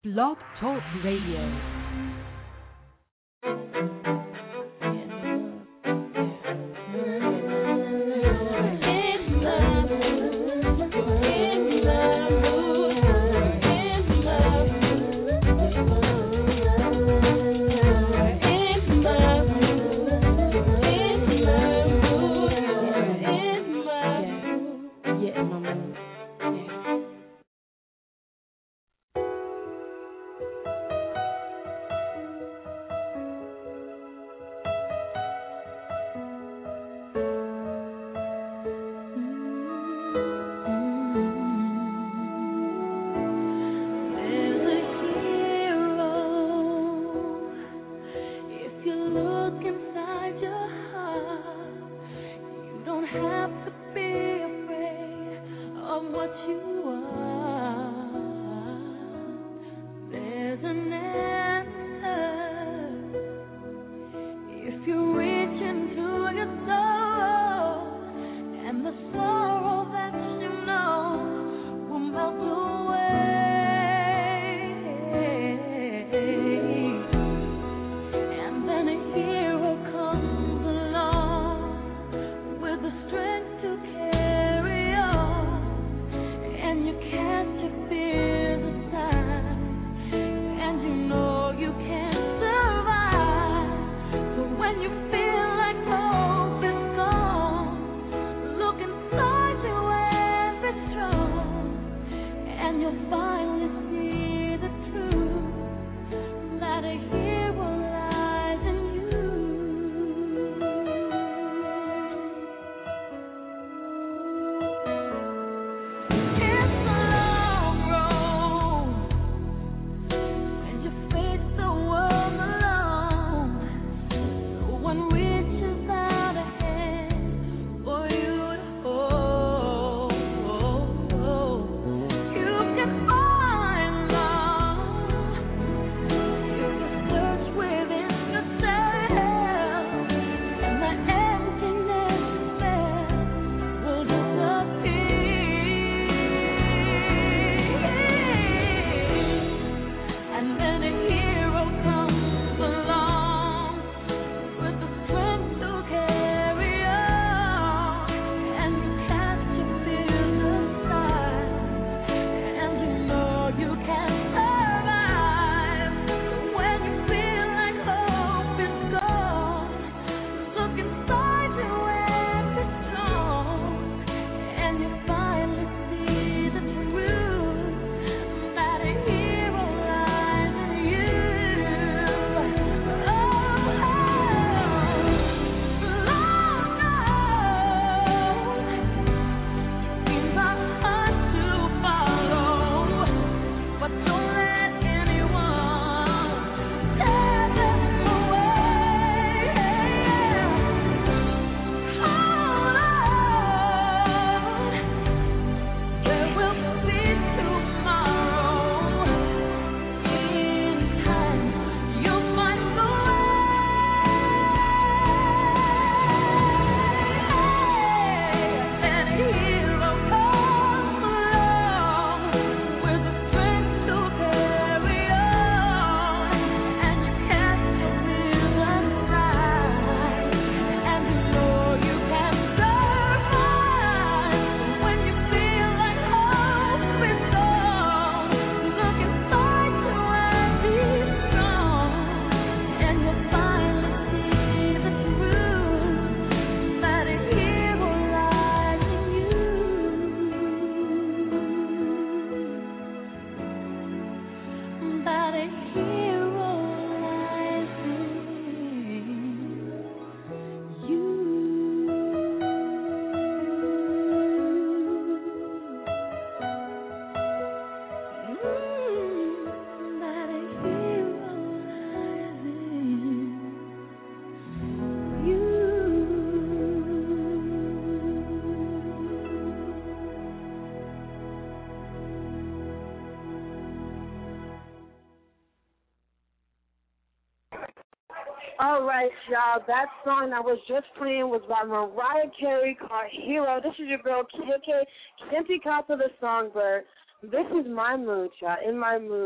Blog Talk Radio. All right, y'all. That song I was just playing was by Mariah Carey called Hero. This is your girl, KK, Kempy Casa the Songbird. This is my mood, y'all, in my mood.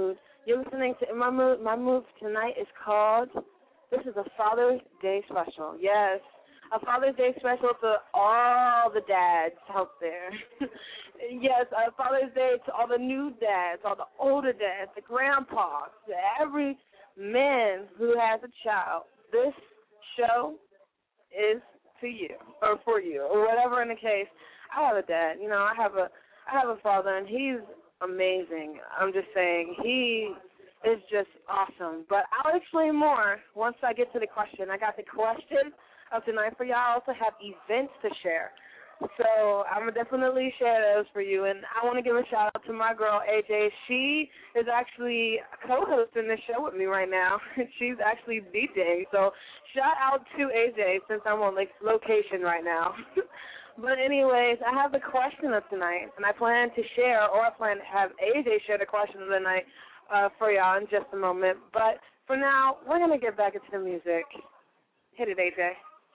You're listening to My Move. My Move tonight is called, this is a Father's Day special. Yes, a Father's Day special to all the dads out there. Yes, a Father's Day to all the new dads, all the older dads, the grandpas, to every man who has a child. This show is to you or for you or whatever in the case. I have a dad. You know, I have a father, and he's amazing. I'm just saying he is just awesome. But I'll explain more once I get to the question. I got the question of tonight for y'all. I also have events to share. So I'm going to definitely share those for you. And I want to give a shout-out to my girl, AJ. She is actually co-hosting this show with me right now. She's actually DJing. So shout-out to AJ since I'm on location right now. But anyways, I have the question of tonight, and I plan to share, or I plan to have AJ share the question of the night for y'all in just a moment. But for now, we're going to get back into the music. Hit it, AJ.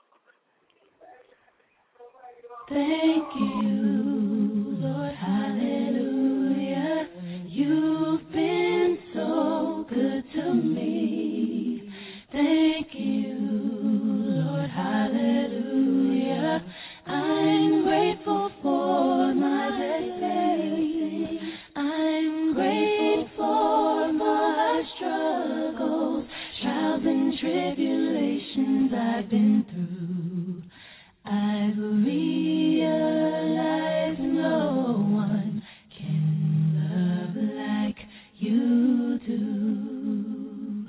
Thank you, Lord, hallelujah. You've been so good to me. Thank you, Lord, hallelujah. I'm grateful for my blessings. I'm grateful for my struggles, trials and tribulations I've been through. I've realized no one can love like you do.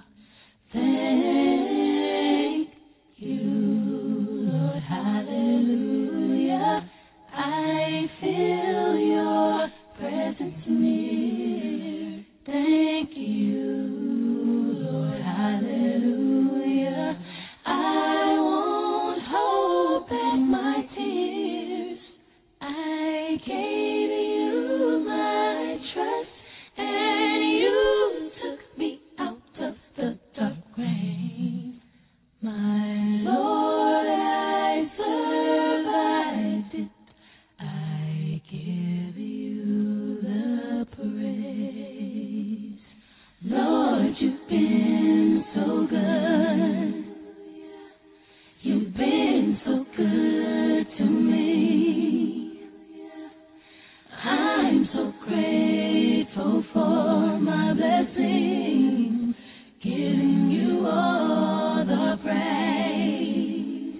Thank you, Lord, hallelujah. I feel your presence near. Thank you, Lord, hallelujah. I won't hold back my tears. I gave you my trust, and you took me out of the dark grave. My Lord, I survived it. I give you the praise. Lord, you've been so good. You've been so good to me. I'm so grateful for my blessings, giving you all the praise.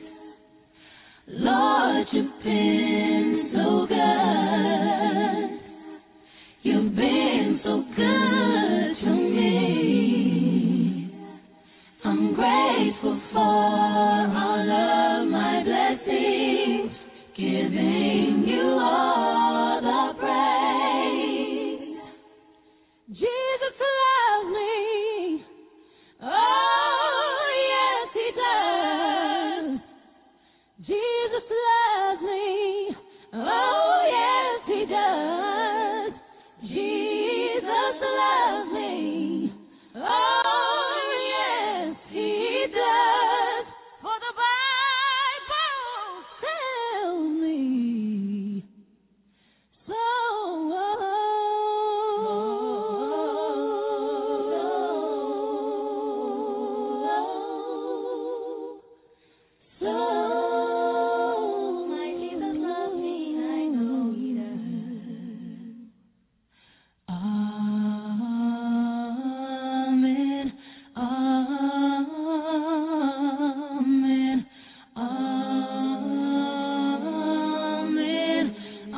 Lord, you've been so good. You've been so good to me. I'm grateful for all of my blessings, giving you all the praise. Jesus loves me. Oh, yes, he does. Jesus loves me. Oh, yes, he does. Jesus loves me. Oh, yes, he does. For the Bible tells me so. So, my Jesus loves me, I know he does. Amen. Amen. Amen.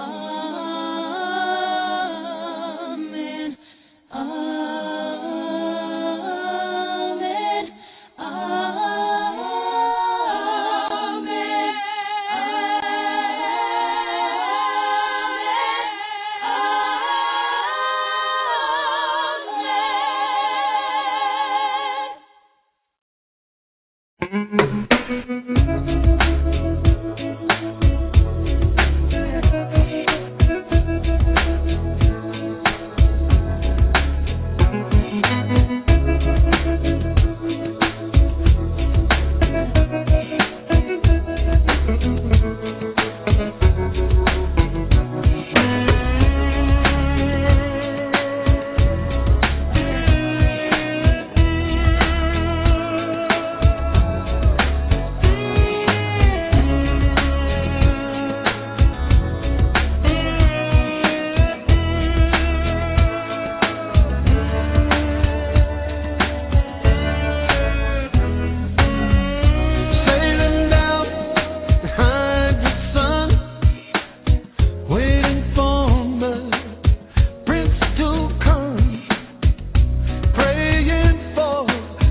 Amen. Amen.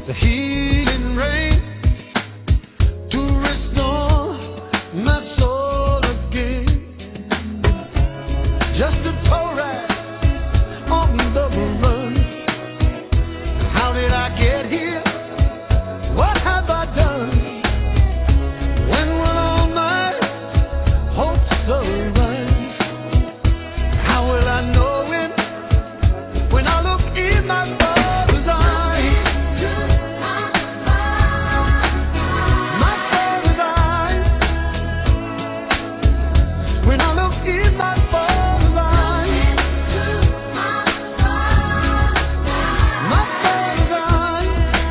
the healing rain to restore my soul again. Just a toll ride on the run. How did I get here? What have I done? When will all my hopes arise? How will I know it when I look in my Father's eyes? My Father's eyes. When I look in my Father's eyes. My Father's eyes.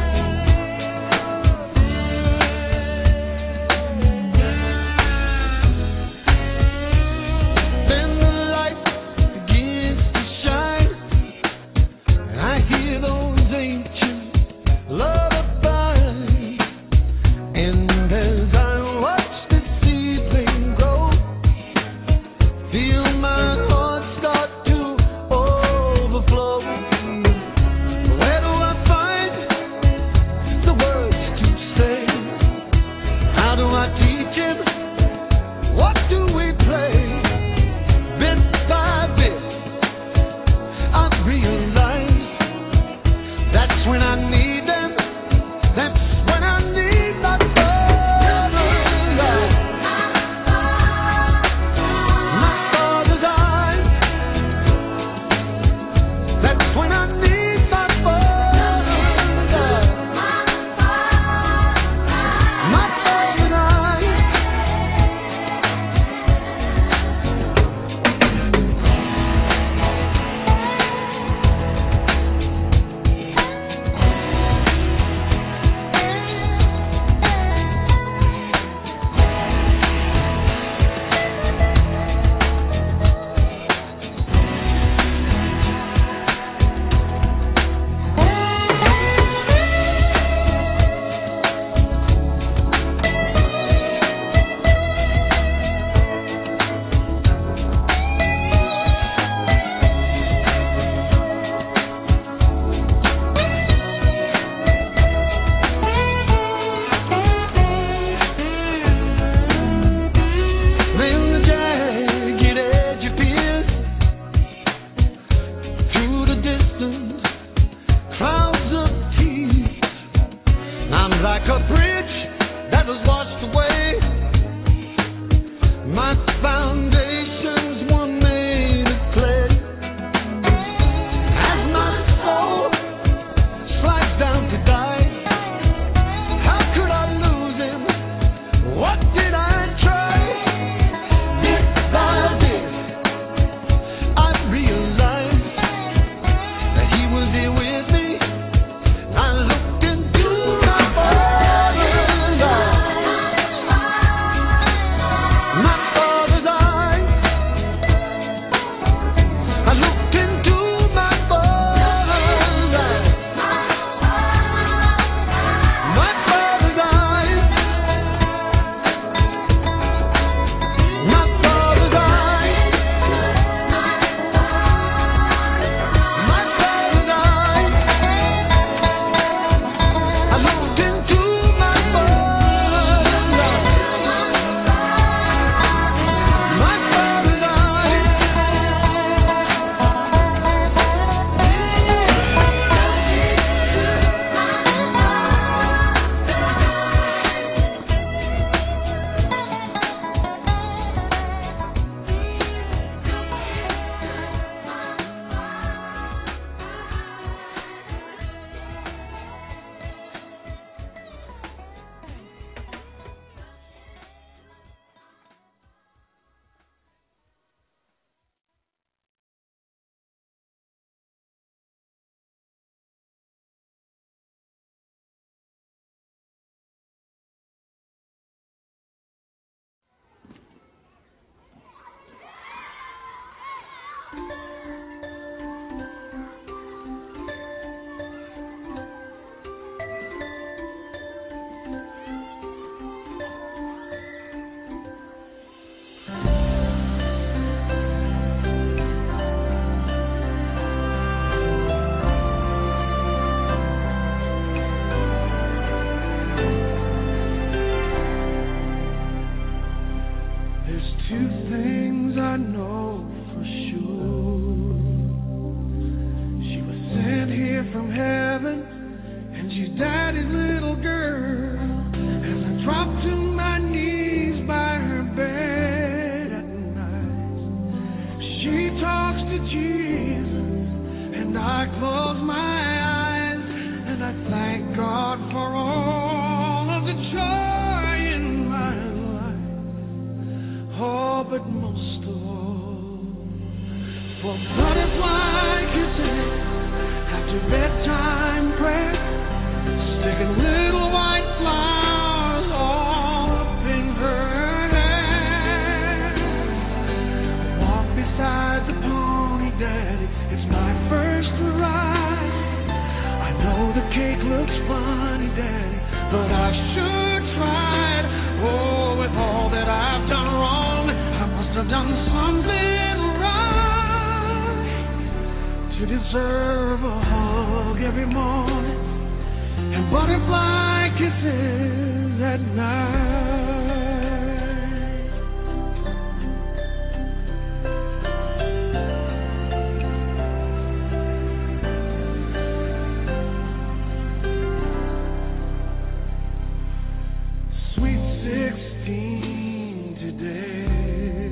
Then the light begins to shine. I hear those ancient lullabies, and as I watch the seedling grow, feel my heart start to overflow. Where do I find the words to say? How do I teach him? What do we play? Bit by bit, I realize that's when I need them. That's when I need my Father's eyes. My Father's eyes. That's when I need my Father's eyes. My Father's eyes. the cake looks funny, Daddy, but I sure tried. Oh, with all that I've done wrong, I must have done something right to deserve a hug every morning and butterfly kisses at night. Sweet 16 today.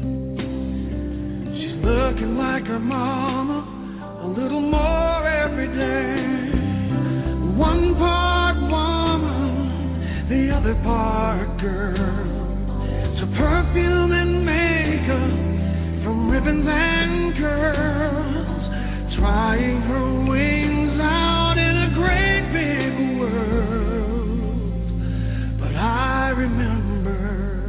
She's looking like her mama a little more every day. One part woman, the other part girl. So perfume and makeup, from ribbons and curls, trying her wings out in a great big world. But I remember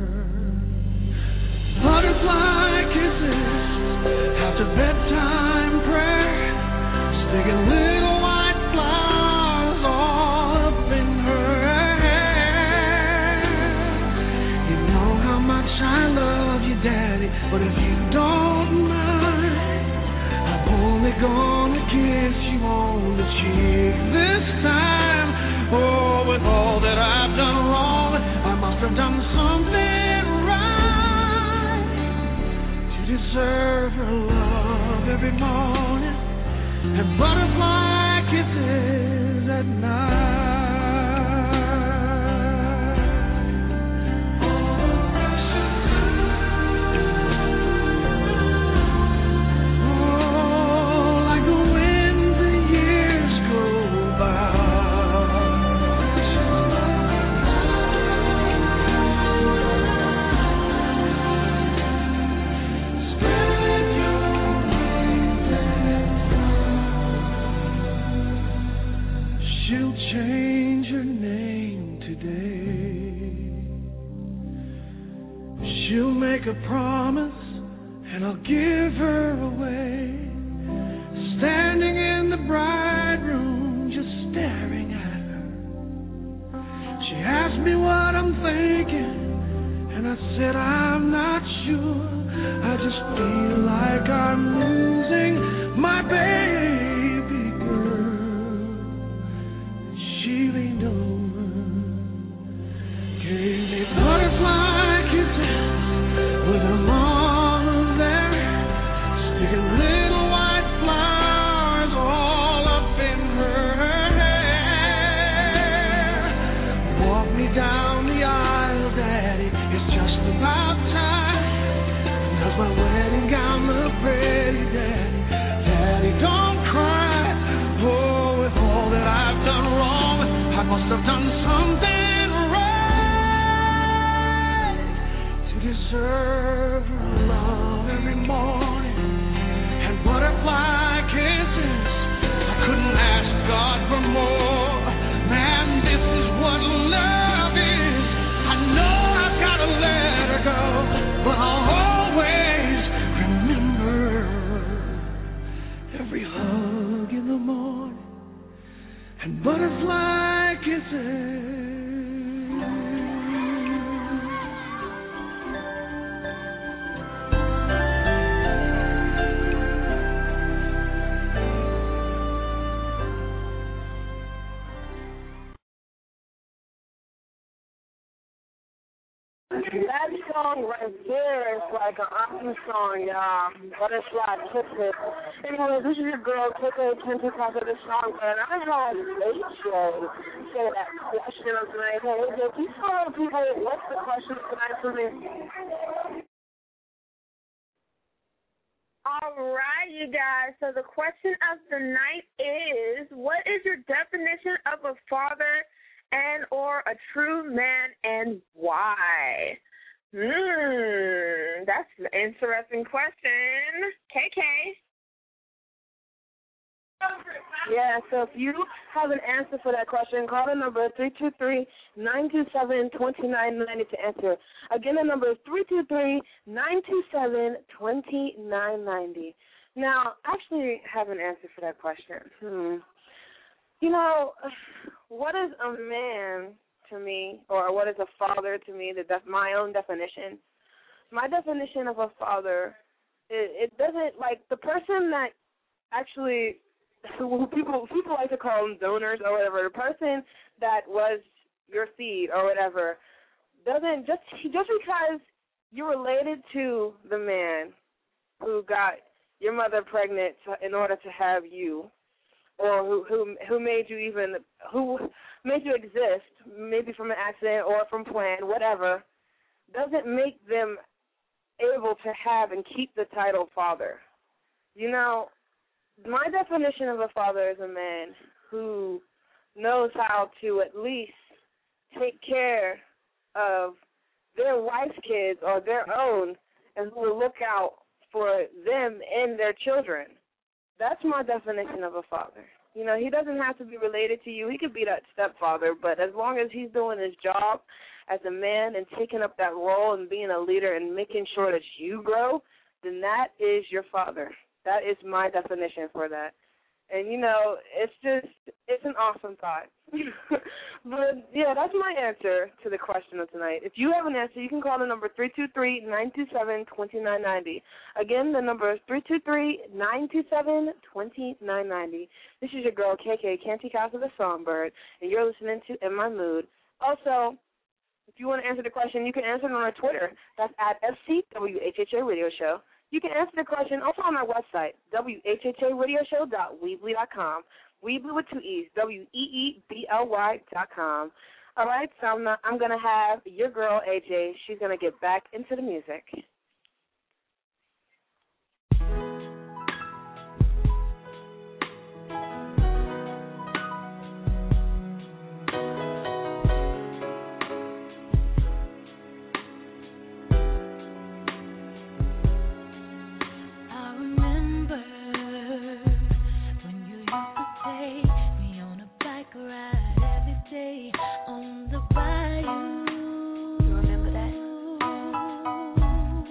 butterfly kisses after bedtime prayer, sticking little white flowers all up in her hair. You know how much I love you, Daddy, but if you don't mind, I'm only gonna kiss you on the cheek this time. Oh, with all that I've done wrong, I must have done something right to deserve her love every morning and butterfly kisses at night. Oh, like the wind the years go by. She'll change her name today. She'll make a promise and I'll give her away. Standing in the bride room, just staring at her. She asked me what I'm thinking, and I said I'm not sure. I just feel like I'm losing my baby girl. She leaned over, gave me butterfly kisses with her mama there, sticking little white flowers all up in her hair. Walk me down the aisle, Daddy, it's just about time. Does my wedding gown look pretty, Daddy? Daddy, don't cry. Oh, with all that I've done wrong, I must have done something right to deserve her love every morning and butterfly kisses. I couldn't ask God for more. Man, this is what love is. I know I've got to let her go, but I'll always remember every hug in the morning and butterfly kisses. That song right there is like an awesome song, y'all. Butterfly Kisses. Anyway, this is your girl, Kiko Kente, talk of this song, and I had AJ say that question of tonight. Hey, AJ, can you tell people what's the question tonight for me? All right, you guys. So the question of the night is, what is your definition of a father and or a true man, and why? That's an interesting question. KK. Yeah, so if you have an answer for that question, call the number 323-927-2990 to answer. Again, the number is 323-927-2990. Now, I actually have an answer for that question. You know, what is a man to me, or what is a father to me? My own definition. My definition of a father, it doesn't, like, the person that actually, who people like to call them donors or whatever, the person that was your seed or whatever, doesn't just because you're related to the man who got your mother pregnant in order to have you, or who made you exist, maybe from an accident or from plan, whatever, doesn't make them able to have and keep the title father. You know, my definition of a father is a man who knows how to at least take care of their wife's kids or their own, and who will look out for them and their children. That's my definition of a father. You know, he doesn't have to be related to you. He could be that stepfather, but as long as he's doing his job as a man and taking up that role and being a leader and making sure that you grow, then that is your father. That is my definition for that. And, you know, it's an awesome thought. But, yeah, that's my answer to the question of tonight. If you have an answer, you can call the number 323-927-2990. Again, the number is 323-927-2990. This is your girl, KK, Canty Casa the Songbird, and you're listening to In My Mood. Also, if you want to answer the question, you can answer it on our Twitter. That's at FCWHHA Radio Show. You can answer the question also on our website, whharadioshow.weebly.com. Weebly with two E's, WEEBLY.com. All right, so I'm going to have your girl, AJ. She's going to get back into the music. On the bayou, you remember that?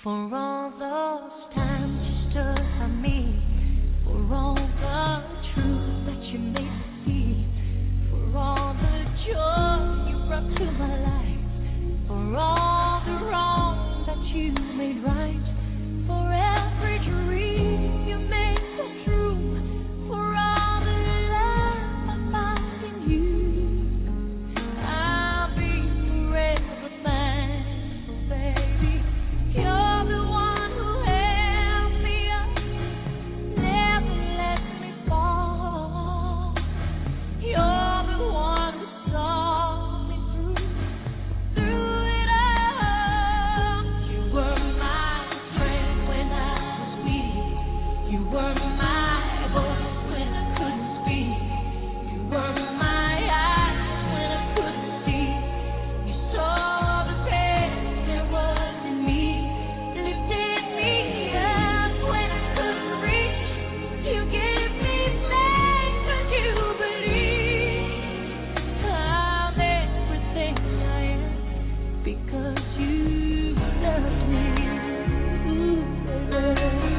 For all those times you stood by me, for all the truth that you made me see, for all the joy you brought to my life, for all the wrong that you made right, for every dream you made so true, for all the love I find in you, I'll be forever thankful, baby. You're the one who held me up, never let me fall. You're the one who saw me through it all. You were my strength when I was weak. You were my voice when I couldn't speak. You were my eyes when I couldn't see. You saw the pain there was in me, lifted me up when I couldn't reach. You gave me faith when you believed. I'm everything I am because you loved me. Ooh, baby.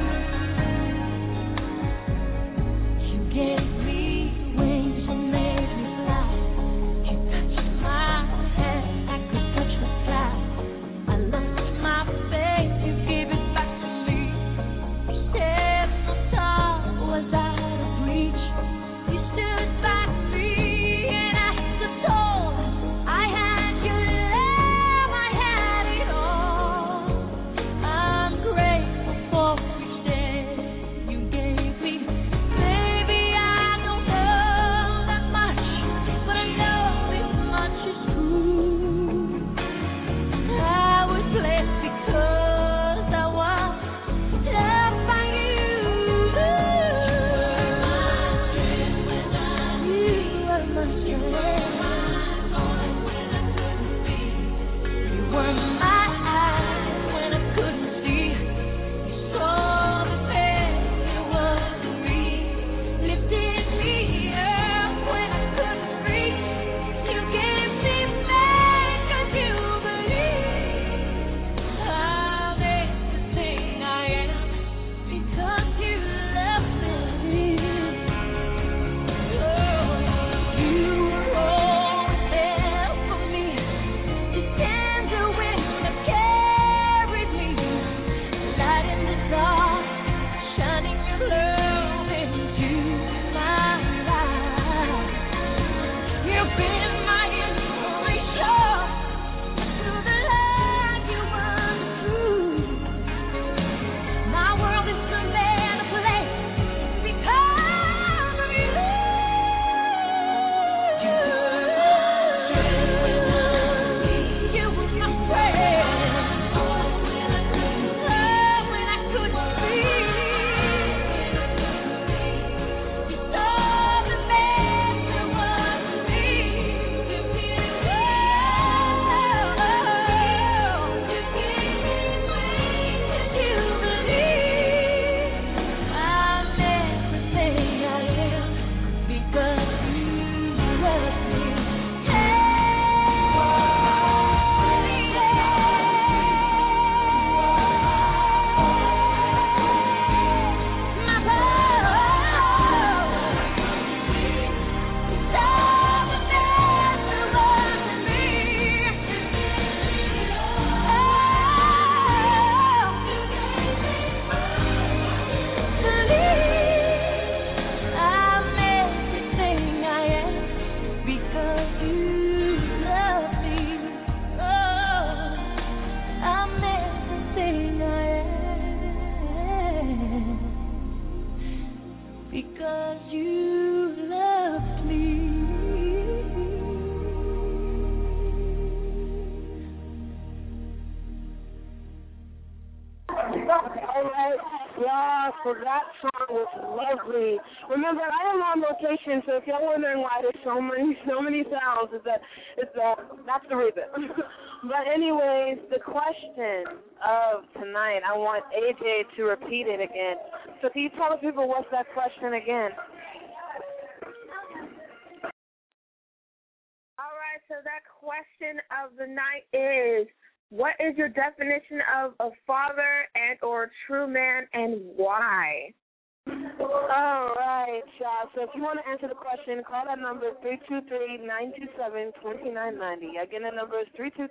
You gave me wings and made me fly. You touched my hand, I could touch the sky. I lost my faith, you gave it back to me. You said the star was out of reach. You stood by me and I stood tall. I had your love, I had it all. I'm grateful for each day you gave me. Baby, I don't know that much, but I know this much is true. I was blessed because I was loved by you. You were my strength when I You were my eyes when I couldn't see. You saw the pain there was in me, lifted me up when I couldn't reach. You gave me faith 'cause you believed. I'm everything I am because you love me. Oh, you were always there for me, the tender wind that carried me, light in the dark, shining your love into my life. You've been my inspiration through the life you run through. My world is a better place because of you. You were my friend. Oh, when I couldn't speak. You saw the best there was in me. You gave me wings and you believed. I'm everything I am because you love me. Because you loved me. All right, yeah, so that song was lovely. Remember, I am on location, so if y'all wondering why there's so many sounds, that's the reason. But anyways, the question of tonight, I want AJ to repeat it again. So can you tell the people what's that question again? All right, so that question of the night is, What is your definition of a father and or true man, and why? All right, y'all. So if you want to answer the question, call that number 323-927-2990. Again, the number is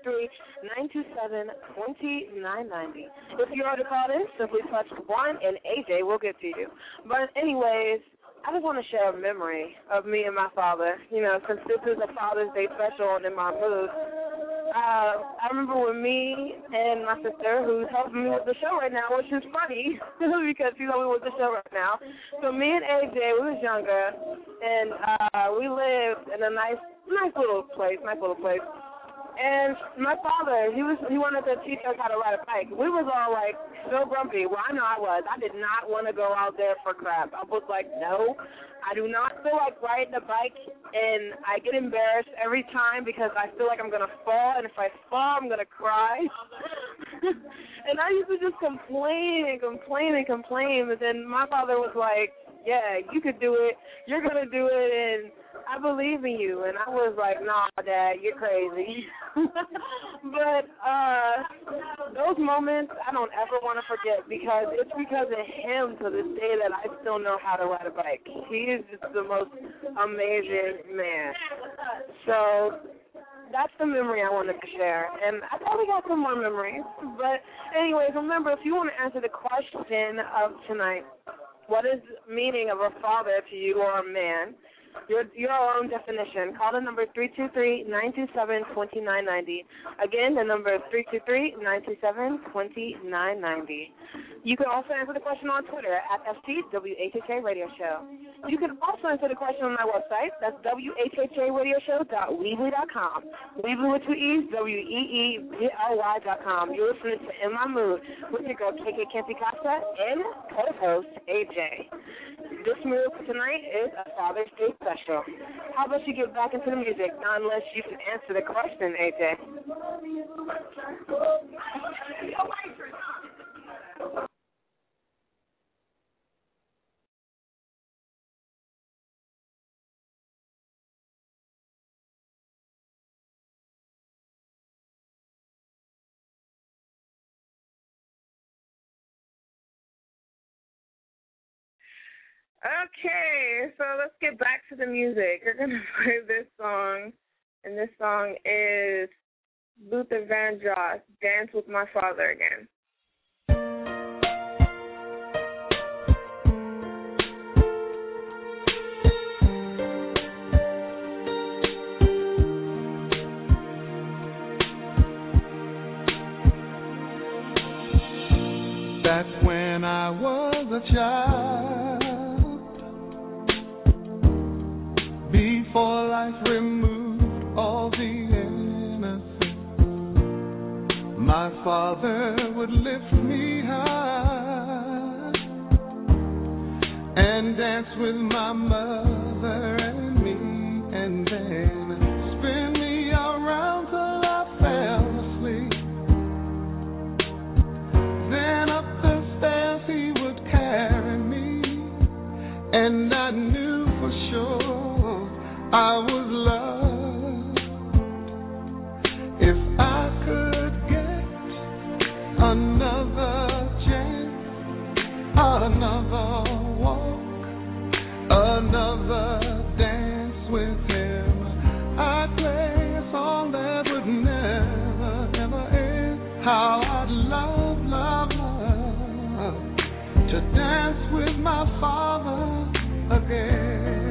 323-927-2990. If you already called in, simply touch 1 and AJ will get to you. But anyways, I just want to share a memory of me and my father. You know, since this is a Father's Day special and in my mood, I remember when me and my sister, who's helping me with the show right now, which is funny because she's helping me with the show right now. So me and AJ, we was younger, and we lived in a nice little place. And my father, he wanted to teach us how to ride a bike. We was all like so grumpy. Well, I know I was. I did not want to go out there for crap. I was like, no, I do not feel like riding a bike, and I get embarrassed every time because I feel like I'm going to fall, and if I fall, I'm going to cry. And I used to just complain, but then my father was like, yeah, you could do it. You're going to do it, and I believe in you. And I was like, nah, Dad, you're crazy. But those moments I don't ever want to forget because it's because of him to this day that I still know how to ride a bike. He is just the most amazing man. So that's the memory I wanted to share. And I probably got some more memories. But anyways, remember, if you want to answer the question of tonight, what is the meaning of a father to you or a man? Your own definition. Call the number 323-927-2990. Again, the number is 323-927-2990. You can also answer the question on Twitter at FTWHHA Radio Show. You can also answer the question on my website. That's WHHARadioshow.weebly.com. Weebly with two E's, WEEBLY.com. You're listening to In My Mood with your girl KK Kempy Casa and co-host AJ. This mood for tonight is a Father's Day special. How about you get back into the music, not unless you can answer the question, AJ. Okay, so let's get back to the music. We're going to play this song, and this song is Luther Vandross, Dance with My Father Again. Back when I was a child, before life removed all the innocence, my father would lift me high and dance with my mother and me, and then spin me around till I fell asleep. Then up the stairs he would carry me, and I knew for sure I was loved. If I could get another chance, another walk, another dance with him, I'd play a song that would never, ever end. How I'd love, love, love to dance with my father again.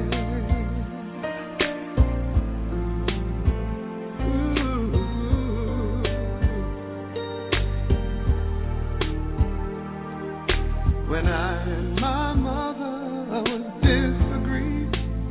When I and my mother would disagree,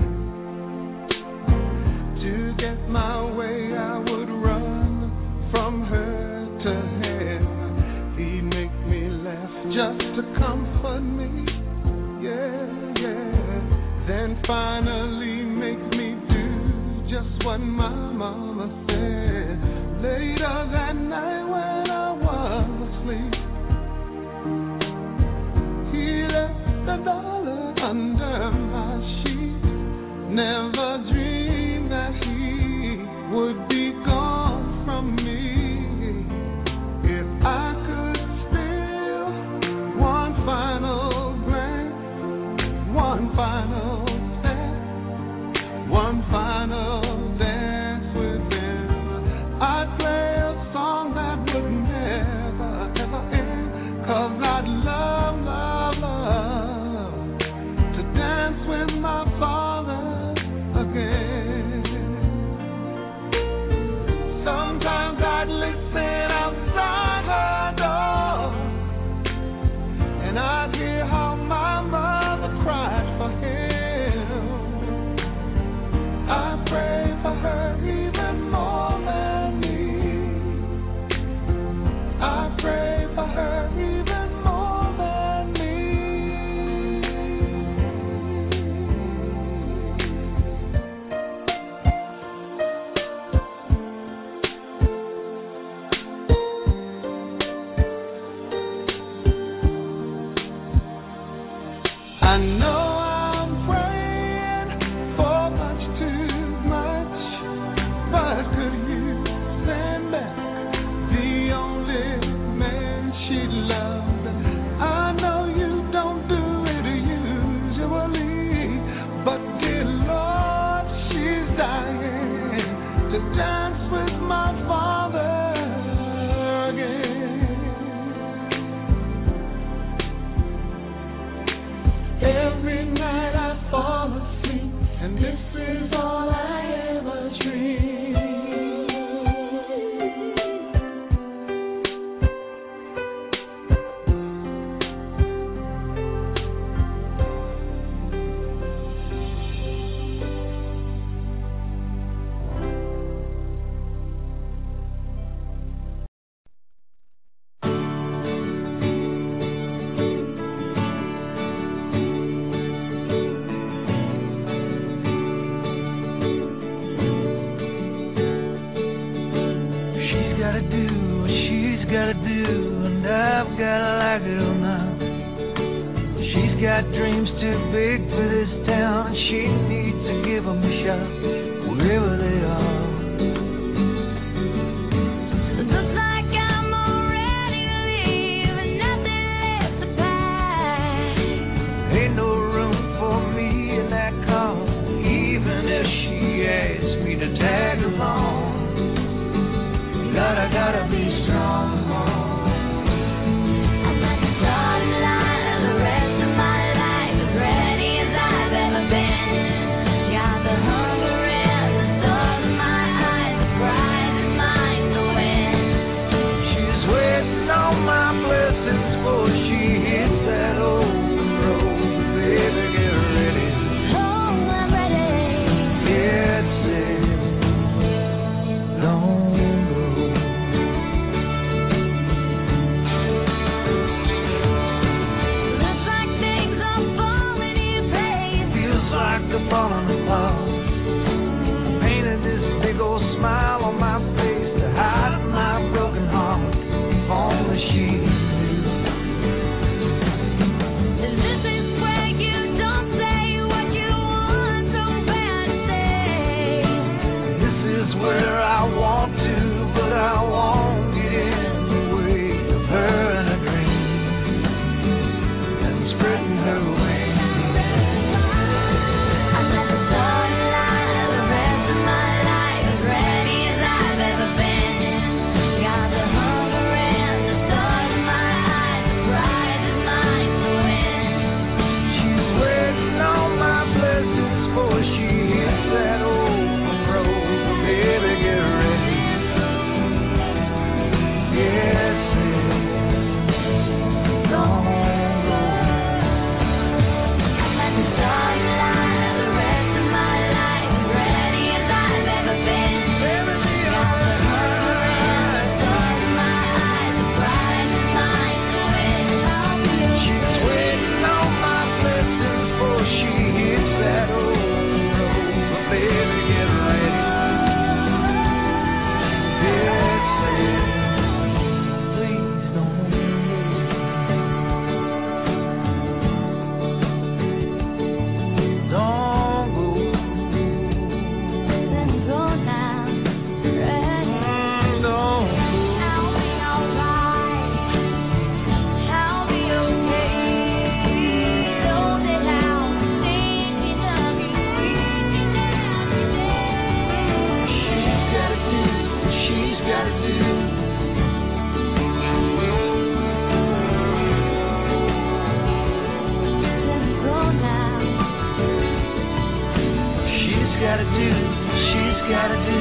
to get my way I would run from her to him. He'd make me laugh just to comfort me, yeah, yeah. Then finally make me do just what my mama said. Later that night when I was asleep, the dollar under my sheet. Never dreamed that he would be gone from me. final step, one final dance with them. I'd play a song that would never, ever end, 'cause I'd love, love, love to dance with my Father again. Sometimes I'd listen outside her door, and I'd hear how my mother cried for him. I pray for her even more than me. I pray for her even more than me. I know I'm praying for much too much, but could you send back the only man she loved? I know you don't do it usually, but dear Lord, she's dying to dance with my Father again. Every night I fall asleep, and this is all I ever dream. She's gotta do what she's gotta do, and I've gotta like it or not. She's got dreams too big for this town, and she needs to give them a shot, wherever they are. Looks like I'm already to leave and nothing left to pack. Ain't no room for me in that car, even if she asks me to tag along. I gotta be strong. I'm at the starting line and the rest of my life as ready as I've ever been. Got the hunger and the stars in my eyes, the prize is mine to win. She's waiting on my blessings before she hits that open road. Baby, get ready. Oh, I'm ready. Get set. Don't go. do, she's gotta do.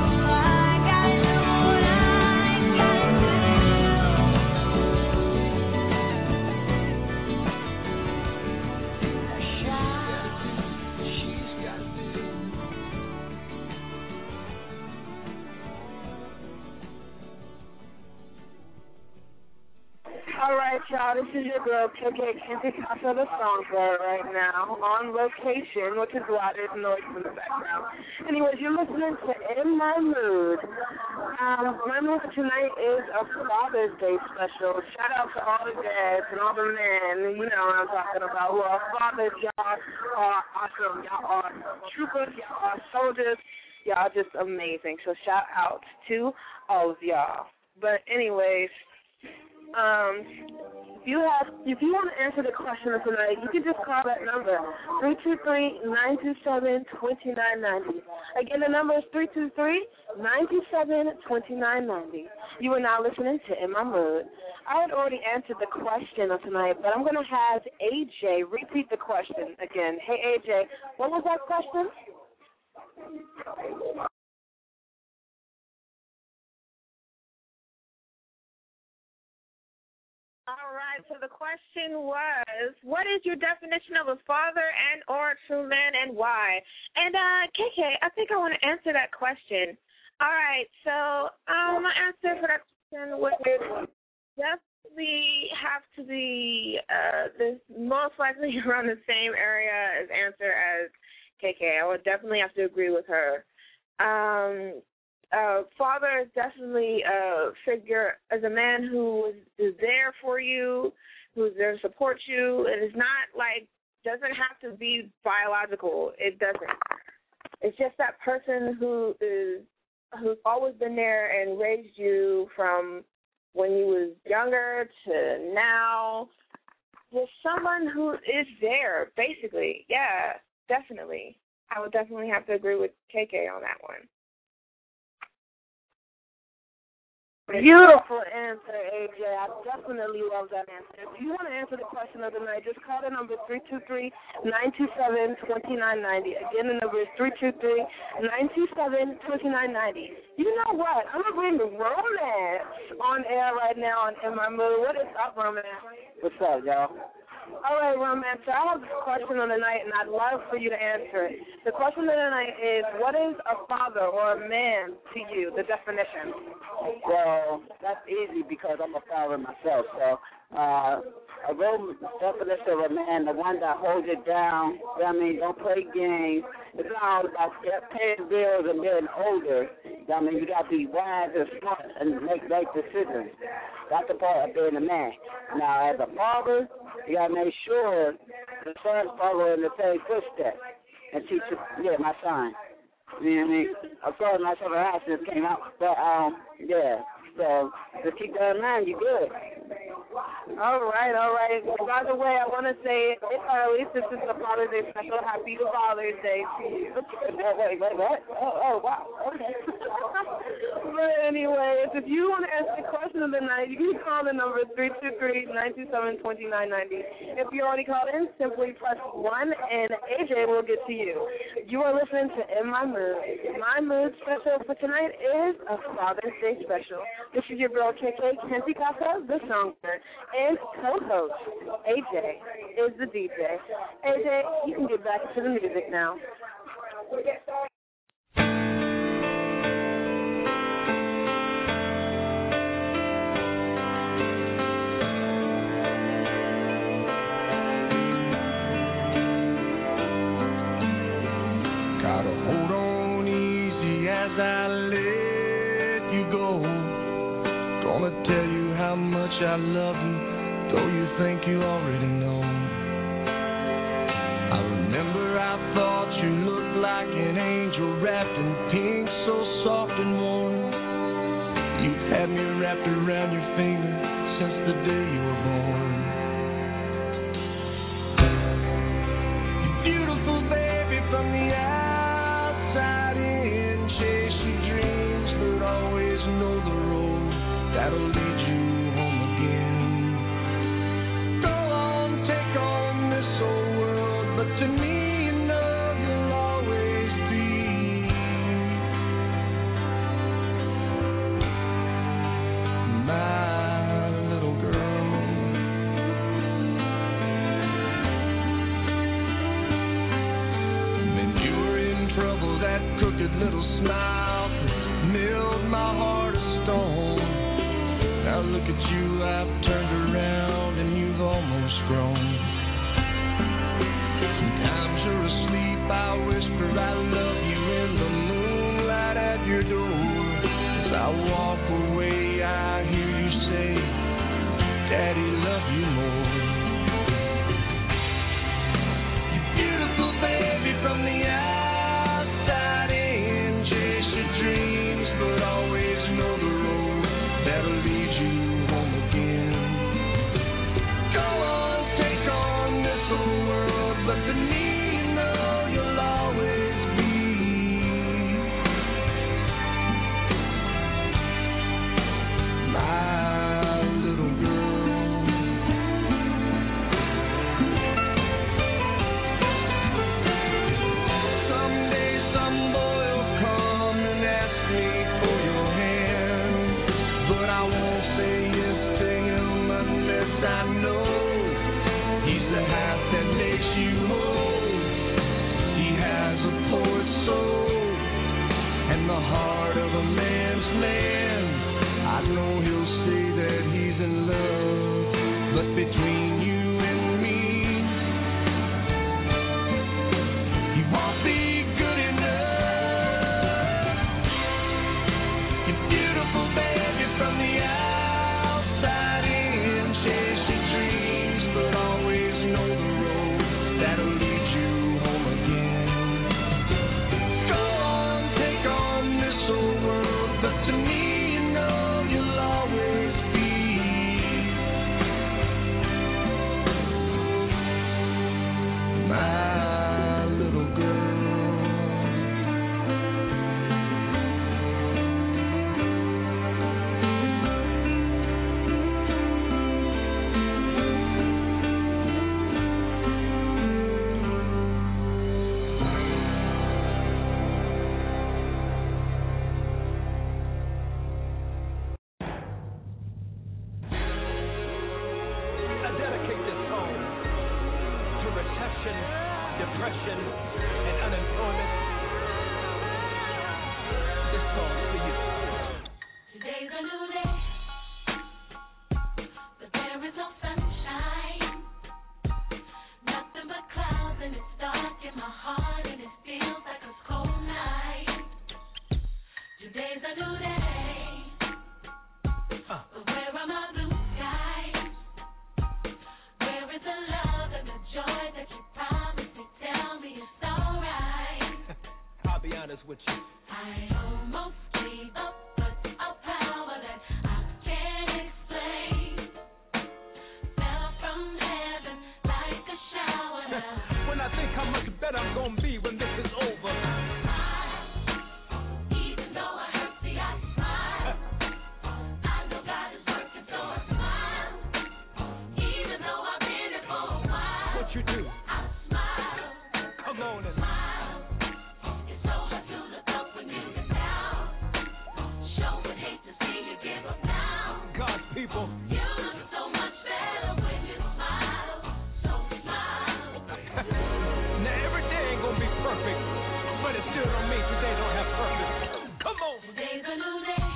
All right, y'all, this is your girl, KK Kenzie Casa, the songbird, right now, on location, which is why there's noise in the background. Anyways, you're listening to In My Mood. My mood for tonight is a Father's Day special. Shout out to all the dads and all the men, you know what I'm talking about, who are fathers. Y'all are awesome. Y'all are troopers. Y'all are soldiers. Y'all just amazing. So shout out to all of y'all. But anyways, if you want to answer the question of tonight, you can just call that number, 323-927-2990. Again, the number is 323-927-2990. You are now listening to In My Mood. I had already answered the question of tonight, but I'm going to have AJ repeat the question again. Hey, AJ, what was that question? All right, so the question was, what is your definition of a father and or a true man and why? And, KK, I think I want to answer that question. All right, so my answer for that question would definitely have to be this most likely around the same area as answer as KK. I would definitely have to agree with her. Father is definitely a figure as a man who is there for you, who's there to support you. It is not like, doesn't have to be biological. It doesn't. It's just that person who's always been there and raised you from when you was younger to now. Just someone who is there, basically. Yeah, definitely. I would definitely have to agree with KK on that one. Beautiful answer, AJ. I definitely love that answer. If you want to answer the question of the night, just call the number 323-927-2990. Again, the number is 323-927-2990. You know what? I'm going to bring romance on air right now on In My Mood. What is up, romance? What's up, y'all? All right, romance. So I have a question on the night, and I'd love for you to answer it. The question of the night is, what is a father or a man to you, the definition? Well, that's easy because I'm a father myself. So a real definition of a man, the one that holds it down, you know what I mean, don't play games. It's not all about paying bills and getting older. You know what I mean, you got to be wise and smart and make right decisions. That's the part of being a man. Now, as a father, you got to make sure the sons follow in the same footsteps and teach my son. You know what I mean? Of course, my son just came out, but, so just keep that in mind, you're good. All right. By the way, I want to say early, since it's a Father's Day special, happy Father's Day to you. Wait, what? Oh, wow, okay. But anyways, if you want to ask the question of the night, you can call the number 323-927-2990. If you already called in, simply press 1 and AJ will get to you. You are listening to In My Mood. My mood special for tonight is a Father's Day special. This is your girl, KK Kenzie Casa, the songbird, and co-host, AJ, is the DJ. AJ, you can get back to the music now. Gotta hold on easy as I let you go. Gonna tell you how much I love you, though you think you already know. I remember I thought you looked like an angel wrapped in pink, so soft and warm. You've had me wrapped around your finger since the day you were born. You're beautiful, baby, from the outside in. Chase your dreams, but always know the road that'll lead you home again. Go on, take on this old world, but to me, you know you'll always be crooked little smile milled my heart of stone. Now look at you, I've turned around and you've almost grown. Sometimes you're asleep, I whisper I love you in the moonlight at your door. As I walk away, I hear you say, Daddy, love you more. You beautiful baby from the outside in, chase your dreams, but always know the road that'll lead you home again. Go on, take on this whole world, but to me, you know you'll always be my little girl. Someday some boy will come and ask me for your hand, but I won't say yes to him unless I know he's the half that makes you whole. He has a poet's soul and the heart of a man's man. I know he'll say that he's in love, but between you and me, he won't be good enough. You beautiful baby from the outside in, chase your dreams, but always know the road that'll lead you home again. Go on, take on this whole world, but to me, you know you'll always be my little girl. I dedicate this song to recession, depression, and unemployment. This song's for you. Today's a new day, but there is no sunshine. Nothing but clouds, and it's dark in my heart, and it feels like a cold night. Today's a new day, but where are my blue skies? Where is the love and the joy that you promised me? Tell me it's alright. I'll be honest with you. I almost gave up, but a power that I can't explain fell from heaven like a shower. Now When I think how much better I'm gonna be when this is over. even though I hurt, see I smile. I know God is working, so I smile. Even though I've been here for a while, What you do? I smile, Come on and smile. It's so hard to look up when you get down. Sure would hate to see you give up now. God's people. You look so much better when you smile, so smile. Now every day ain't gonna be perfect, but it still don't mean today don't have purpose. Come on. Today's a new day,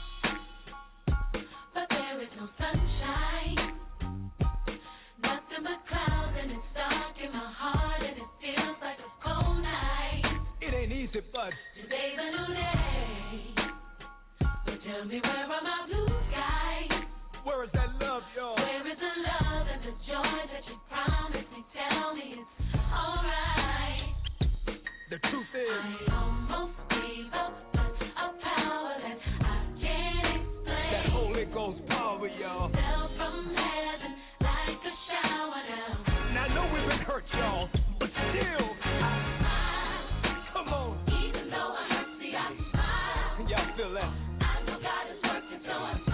but there is no sunshine. Nothing but clouds, and it's dark in my heart, and it feels like a cold night. It ain't easy, but Today's a new day, but tell me where are my blue skies? where is that love, y'all? Where is the love and the joy that you promised me? Tell me it's alright. The truth is, I almost gave up, but a power that I can't explain that Holy Ghost power, y'all. fell from heaven like a shower now. Now I know we've been hurt, y'all, but still, I smile, come on. even though I hurt, see I smile. Y'all feel that? I know God is working, so I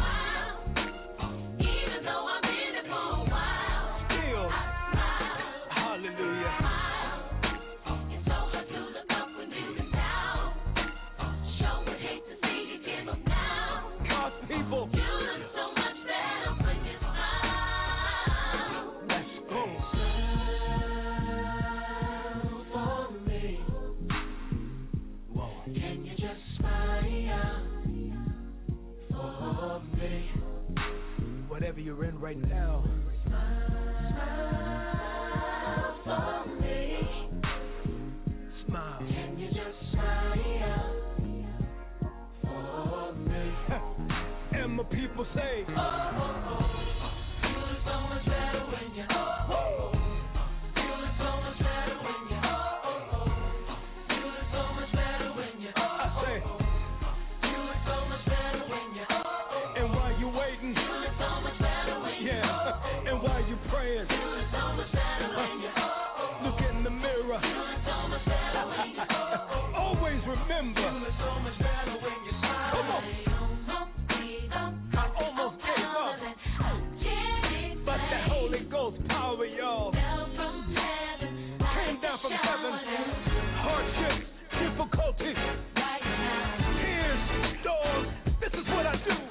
Can you just smile for me? Whatever you're in right now. Smile for me. Smile. Can you just smile for me? And my people say, Oh, oh, oh. You look so much better when you, oh, oh, oh. You look so much better when you, oh, oh, oh. You look so much better when you, oh, oh, oh. I say, You look so much better when you, oh, oh, oh. and while you waiting, You look so much better when you, yeah, oh, oh, oh. and while you praying, You look so much better when you, oh, oh, oh. look in the mirror. You look so much better when you, oh, oh, oh. Always remember, You look so much better when you smile. come on, I almost gave up, but the Holy Ghost power, y'all, came down from heaven. Hardships, difficulties, tears, storms. This is what I do.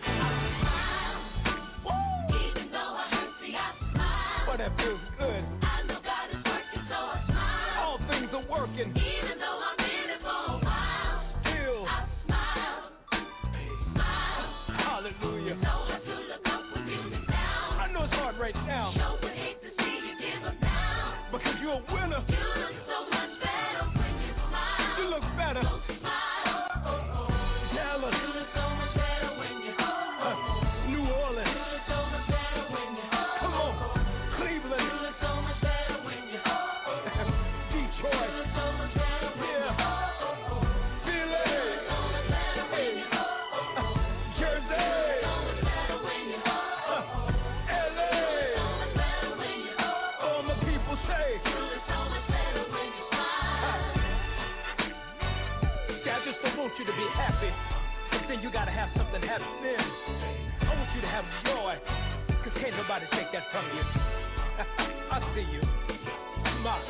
Even though I hurt, see, I smile. But that feels good. I know God is working, so I smile. All things are working. Even though I'm in it for a while, Still, I smile, smile. hallelujah. Know how to look up when you look down. I know it's hard right now, Sure would hate to see you give up now. because you're a winner. You look so much better when you smile. You look better. Smile. Dallas, You look so much better when you, New you Orleans, look so much better when you, come on, you Cleveland, look so much better when you, Detroit, you look so much better when you, yeah, Philly, hey, Jersey, LA. All my people say, see, I just don't want you to be happy, but then you gotta have something happen then. I want you to have joy, cause can't nobody take that from you. I see you. Smile.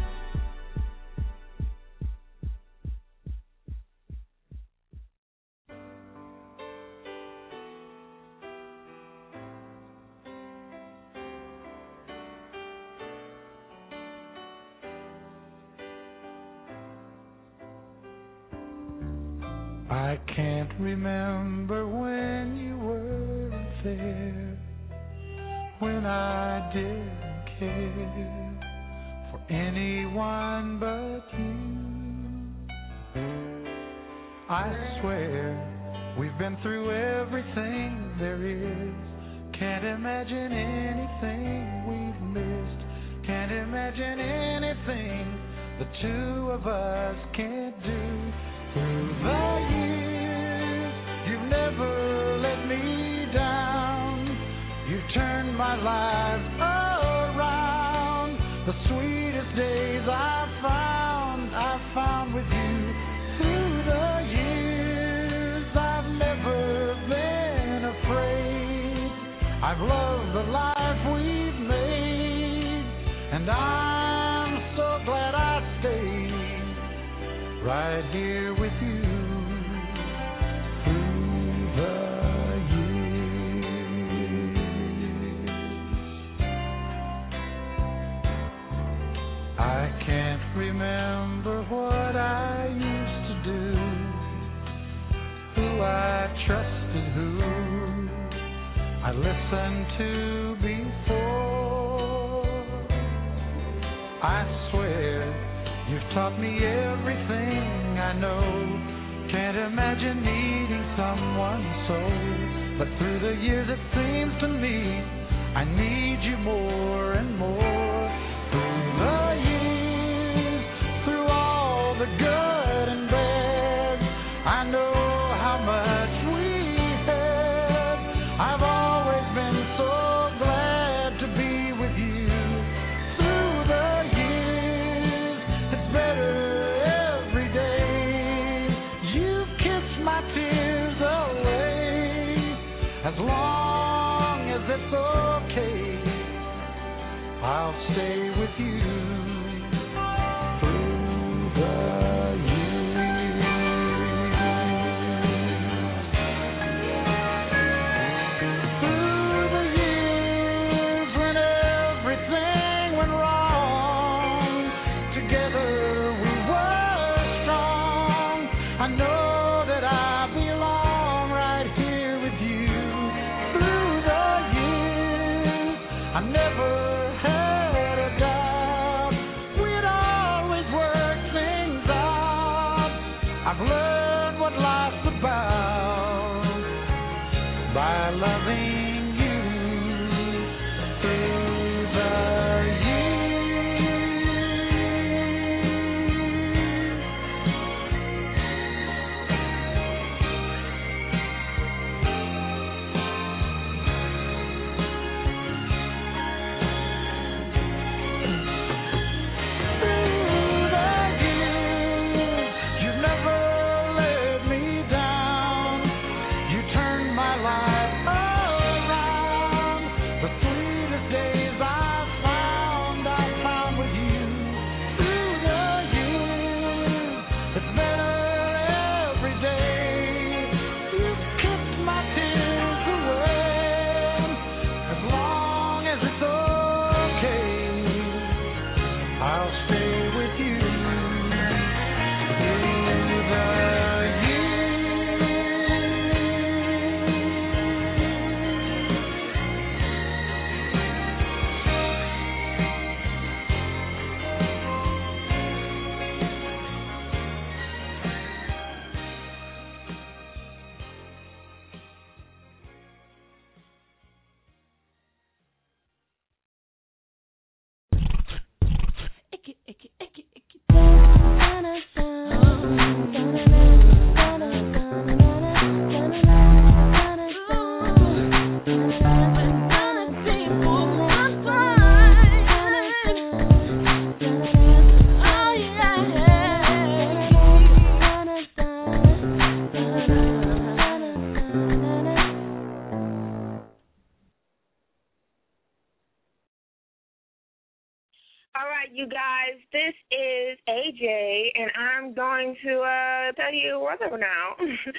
I can't remember when you weren't there, when I didn't care for anyone but you. I swear we've been through everything there is. Can't imagine anything we've missed. Can't imagine anything the two of us can't do. Through the years, you've never let me down. You've turned my life around. The sweetest days I found with you. Through the years, I've never been afraid. I've loved the life we've made, and I'm so glad I stayed right here with you through the years. I can't remember what I used to do, who I trusted, who I listened to before. I swear you've taught me everything I know. Can't imagine needing someone so. But through the years it seems to me I need you more and more. Through the years, through all the good and bad, I know how much we had. I've always been so glad to be with you. Through the years, it's better every day. You kiss my tears away. As long as it's okay, I'll stay with you through the years. Through the years when everything went wrong, together we were strong. I know I never had a doubt. We'd always work things out. I've learned what life's about by loving you through the you guys, this is AJ, and I'm going to tell you weather now.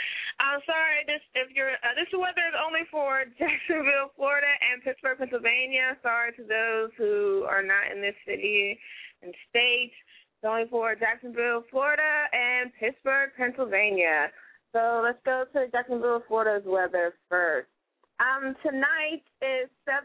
I'm sorry, this weather is only for Jacksonville, Florida, and Pittsburgh, Pennsylvania. Sorry to those who are not in this city and state. It's only for Jacksonville, Florida, and Pittsburgh, Pennsylvania. So let's go to Jacksonville, Florida's weather first. Tonight is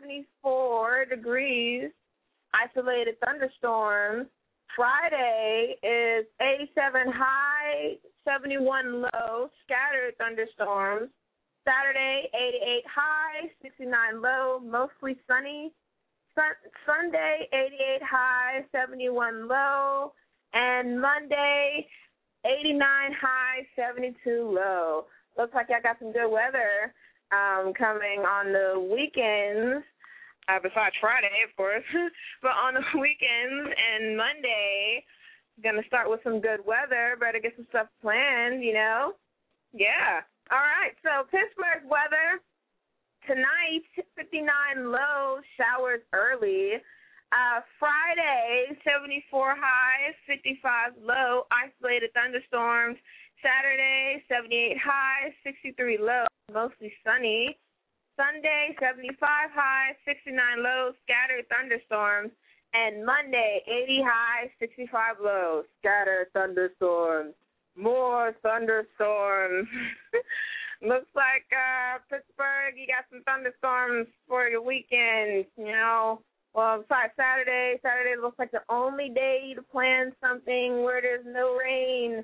74 degrees. Isolated thunderstorms. Friday is 87 high, 71 low, scattered thunderstorms. Saturday, 88 high, 69 low, mostly sunny. Sunday, 88 high, 71 low. And Monday, 89 high, 72 low. Looks like I got some good weather coming on the weekends. Besides Friday, of course, but on the weekends and Monday, going to start with some good weather. Better get some stuff planned, you know? Yeah. All right, so Pittsburgh weather. Tonight, 59 low, showers early. Friday, 74 high, 55 low, isolated thunderstorms. Saturday, 78 high, 63 low, mostly sunny. Sunday, 75 high, 69 low, scattered thunderstorms. And Monday, 80 high, 65 low, scattered thunderstorms. More thunderstorms. Looks like Pittsburgh, you got some thunderstorms for your weekend, you know. Well, besides Saturday looks like the only day to plan something where there's no rain.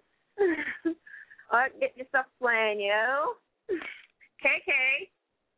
Get your stuff planned, you know. KK.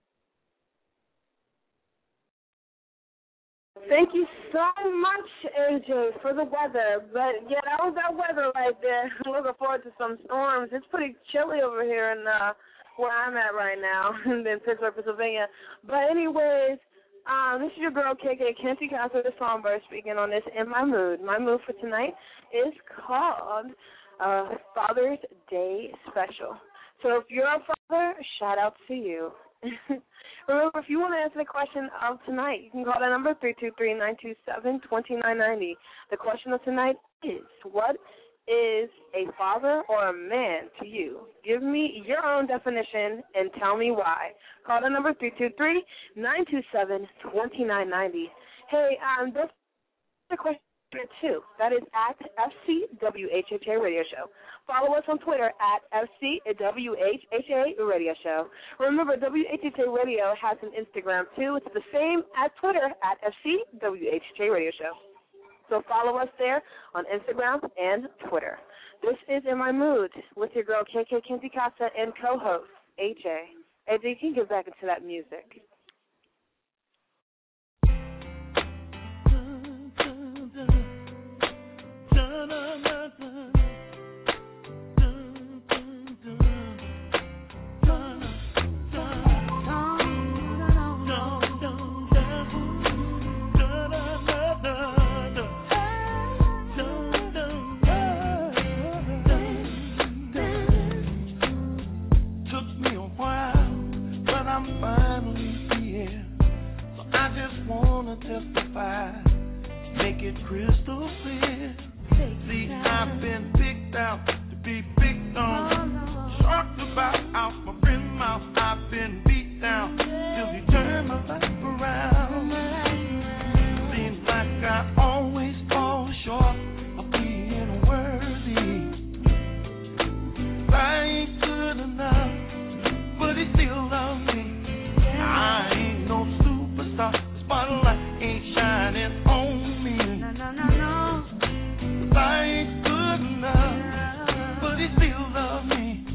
Thank you so much, AJ, for the weather. But, yeah, that was that weather right there. I'm looking forward to some storms. It's pretty chilly over here in where I'm at right now in Pittsburgh, Pennsylvania. But anyways, this is your girl, KK, Kenzie Castle, the Songbird, speaking on this In My Mood. My mood for tonight is called Father's Day Special. So if you're a father, shout out to you. Remember, if you want to answer the question of tonight, you can call that number 323-927-2990. The question of tonight is, what is a father or a man to you? Give me your own definition and tell me why. Call the number 323-927-2990. Hey, that's the question Twitter too. That is at FCWHHA Radio Show. Follow us on Twitter at FCWHHA Radio Show. Remember, WHHA Radio has an Instagram too. It's the same as Twitter at FCWHHA Radio Show. So follow us there on Instagram and Twitter. This is In My Mood with your girl KK Kenzie Casa and co-host AJ. AJ, you can get back into that music. Testify, make it crystal clear. See, I've been picked out to be picked on, sharked about out my friend's mouth. I've been beat down till he turned my life around. Seems like I always fall short of being worthy. I ain't good enough, but he still loves me. I ain't no superstar. Spotlight ain't shining on me. No. I ain't good enough, but he still loves me.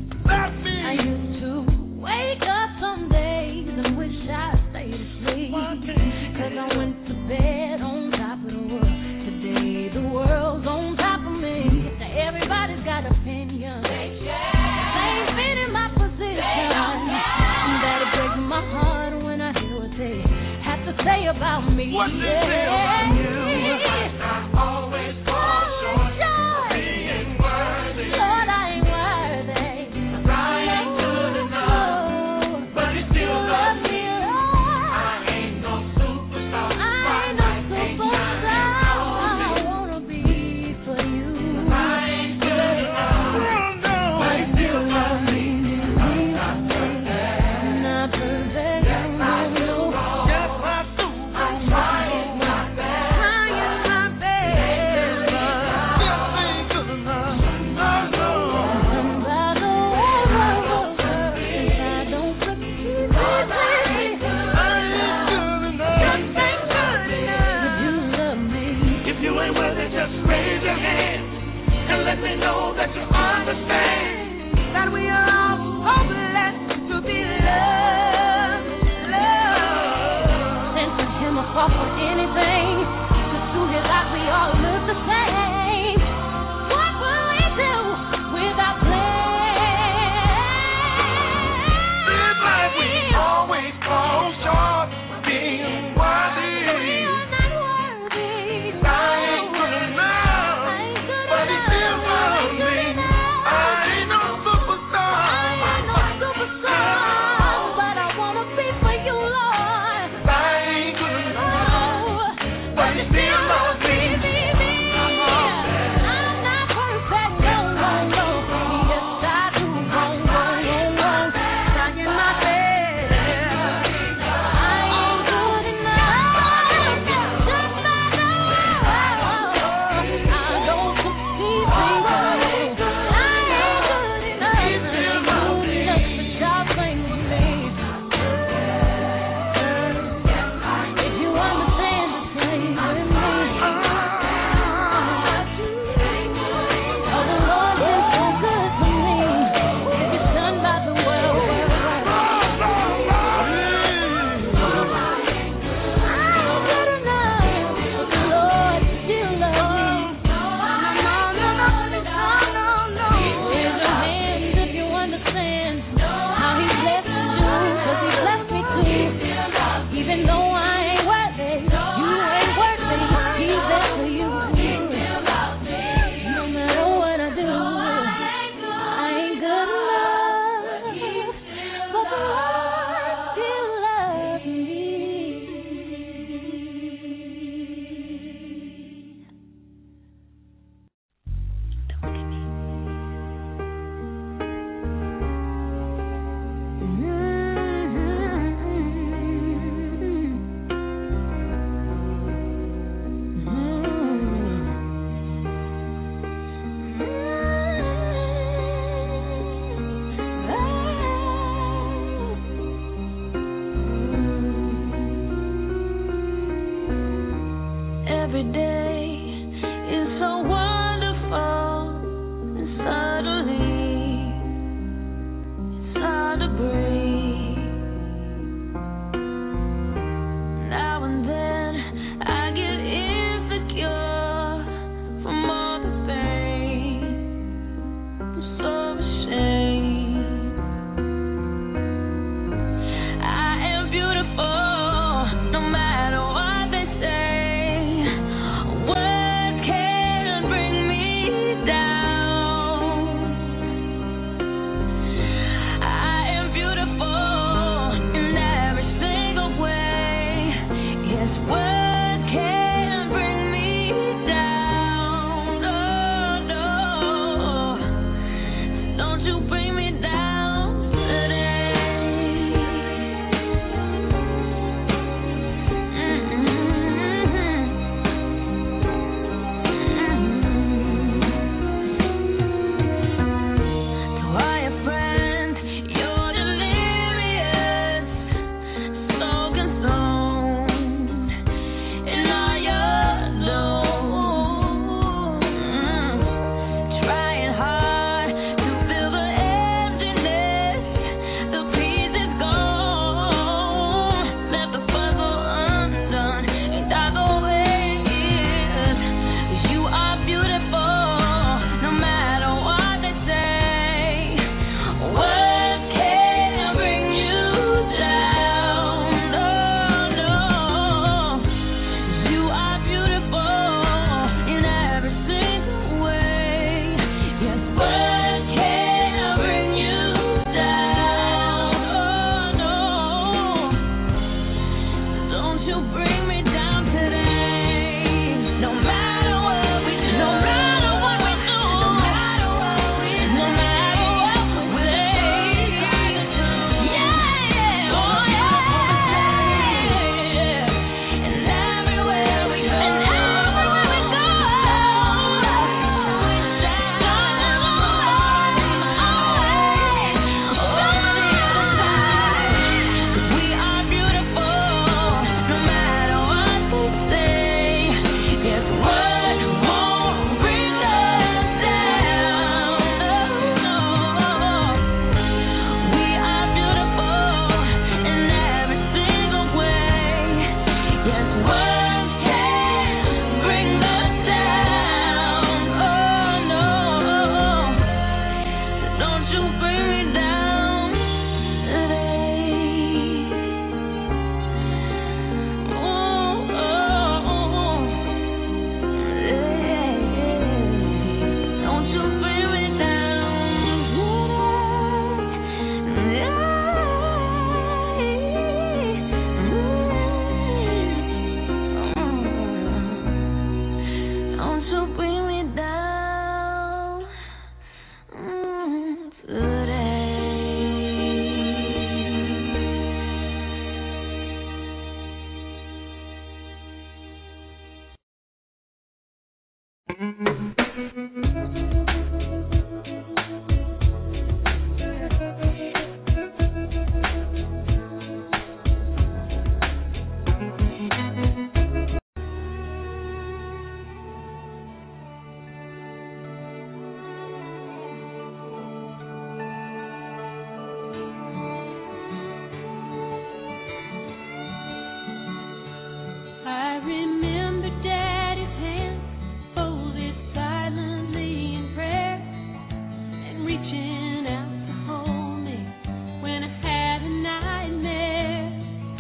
remember Daddy's hand folded silently in prayer and reaching out to hold me when I had a nightmare.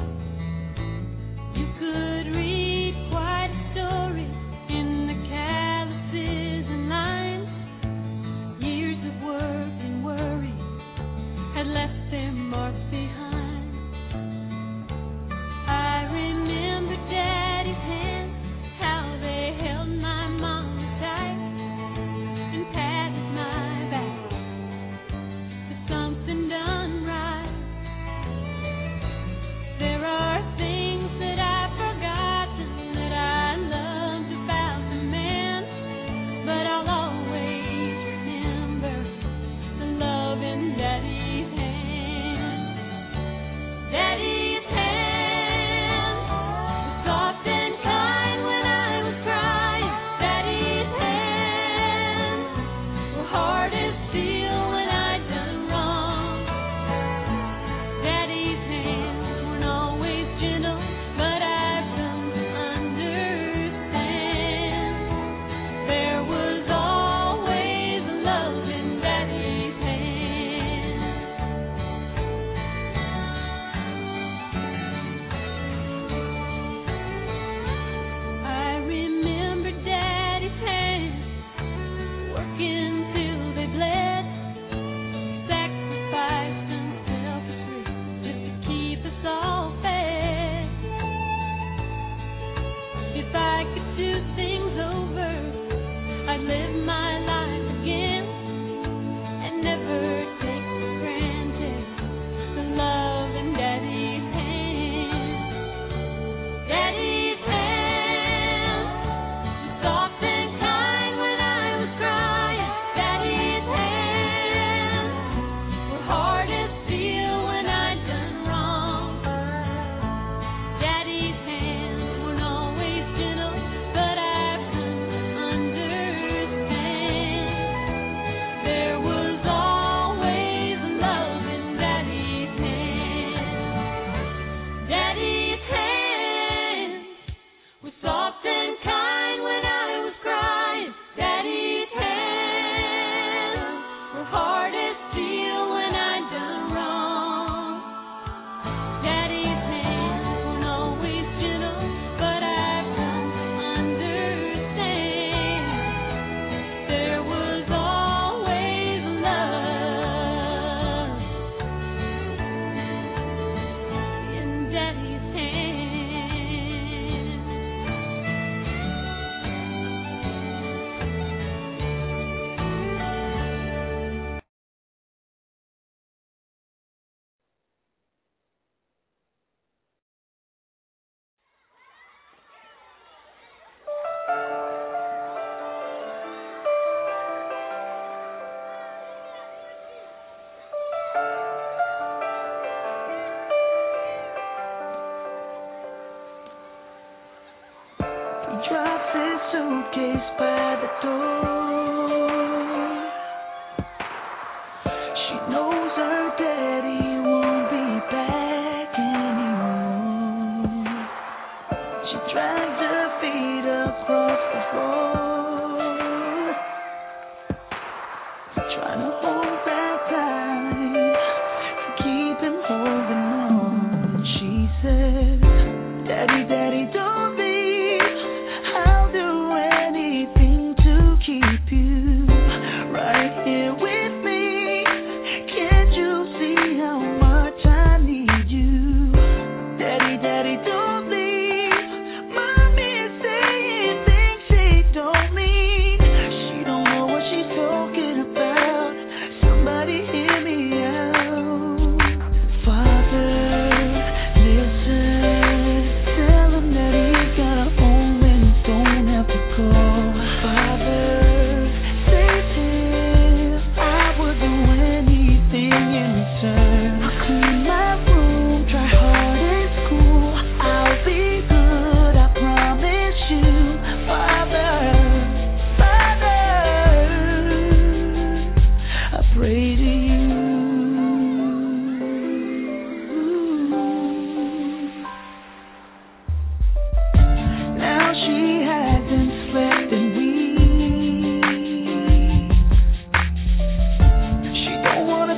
You could read quite a story in the calluses and lines. Years of work and worry had left their marks behind. I remember Daddy's hands, how they held my mama tight and patted my back for something done right. There are things that I've forgotten that I loved about the man, but I'll always remember the love in Daddy's hand. Daddy's hand was soft and kind when I was crying. Daddy's hands were hard as steel when I'd done wrong.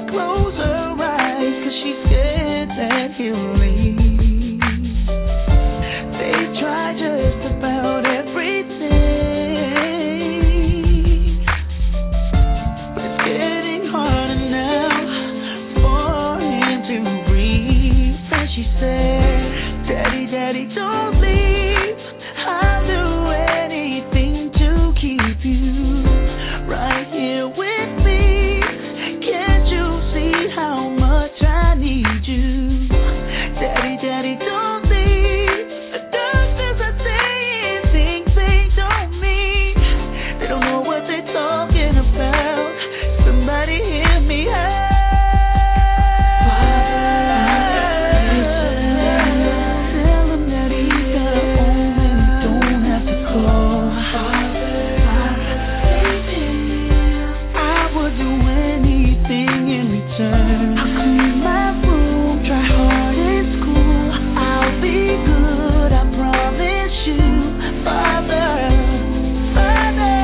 close her eyes 'cause she's scared that he'll leave. They try just about everything, but it's getting harder now for him to breathe. And she said, Daddy, Daddy, don't leave. I'll do anything to keep you right here with me. Can't you see how much I need you? Daddy, Daddy, don't leave. The doctors are saying things they don't mean. They don't know what they're talking about. Somebody hear me out. Tell him that he's got a home and he don't have to call. I would do anything in return. I'll clean my room, try hard at school. I'll be good, I promise you. Father, Father,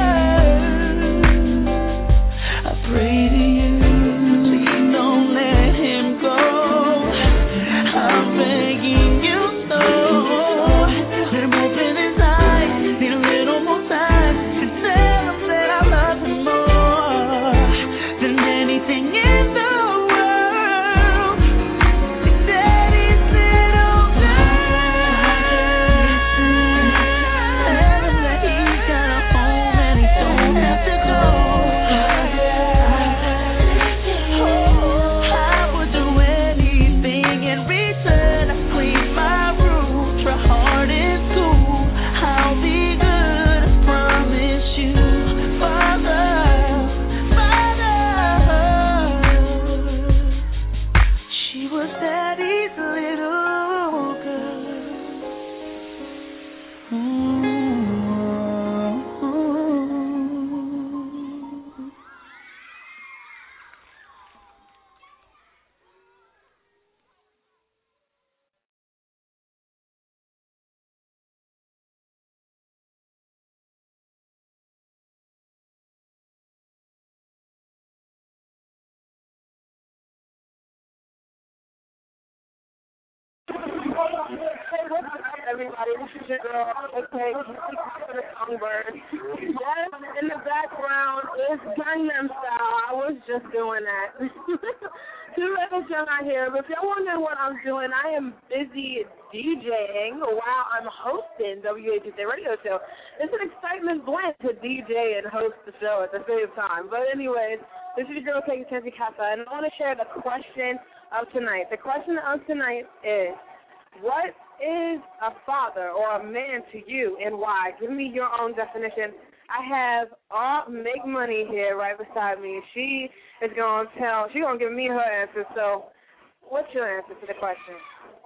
I pray to you, please don't let him go. I'm begging you so. Let him open his eyes, need a little more time to tell him that I love him more than anything in the world. Daddy's little girl. Tell him that he's got a home and he don't have to go. I would do anything in return. I clean my room, try hard in school. I'll be good, I promise you. Father, Father. She was Daddy's little girl. Hey, what's up, everybody? This is your girl, okay, the Songbird. Yes, in the background is Gangnam Style. I was just doing that. Two levels you're not here, but if you're wondering what I'm doing, I am busy DJing while I'm hosting WHSA Radio Show. It's an excitement blend to DJ and host the show at the same time. But anyways, this is your girl, Kate Chancy Casa, and I want to share the question of tonight. The question of tonight is, what is a father or a man to you and why? Give me your own definition. I have Make Money here right beside me. She is going to give me her answer. So what's your answer to the question?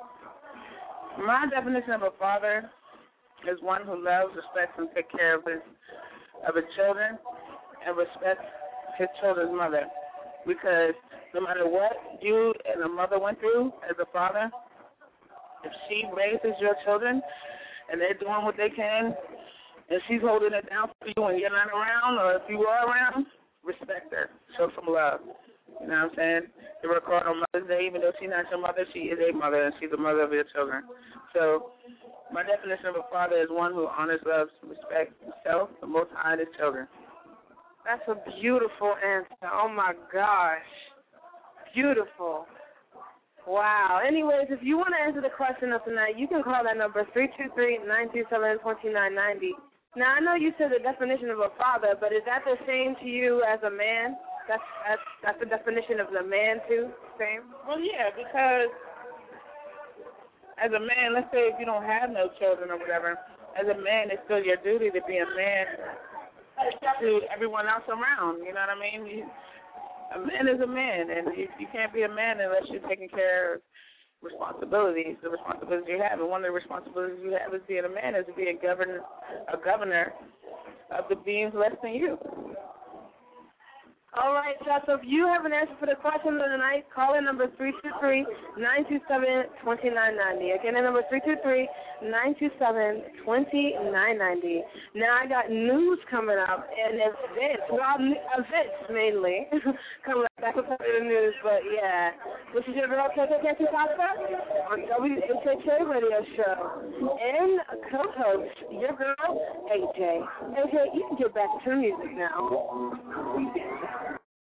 My definition of a father is one who loves, respects, and takes care of his children and respects his children's mother. Because no matter what you and a mother went through as a father, if she raises your children and they're doing what they can and she's holding it down for you when you're not around, or if you are around, respect her. Show some love. You know what I'm saying? You record on Mother's Day, even though she's not your mother, she is a mother and she's the mother of your children. So my definition of a father is one who honors, loves, respects himself, the Most High, and his children. That's a beautiful answer. Oh, my gosh. Beautiful. Wow. Anyways, if you want to answer the question of tonight, you can call that number 323-927-2990. Now, I know you said the definition of a father, but is that the same to you as a man? That's the definition of the man, too? Same? Well, yeah, because as a man, let's say if you don't have no children or whatever, as a man, it's still your duty to be a man to everyone else around. You know what I mean? A man is a man, and you can't be a man unless you're taking care of responsibilities, the responsibilities you have. And one of the responsibilities you have as being a man is to be a governor of the beings less than you. All right, so if you have an answer for the question of the night, call in number 323-927-2990. Again, the number 323-927-2990. Now, I got news coming up and events, well, events mainly, coming up. That's a part of the news, but yeah. This is your girl, KKK Pasta, on WHHA Radio Show. And co-host, your girl, AJ. AJ, you can get back to music now.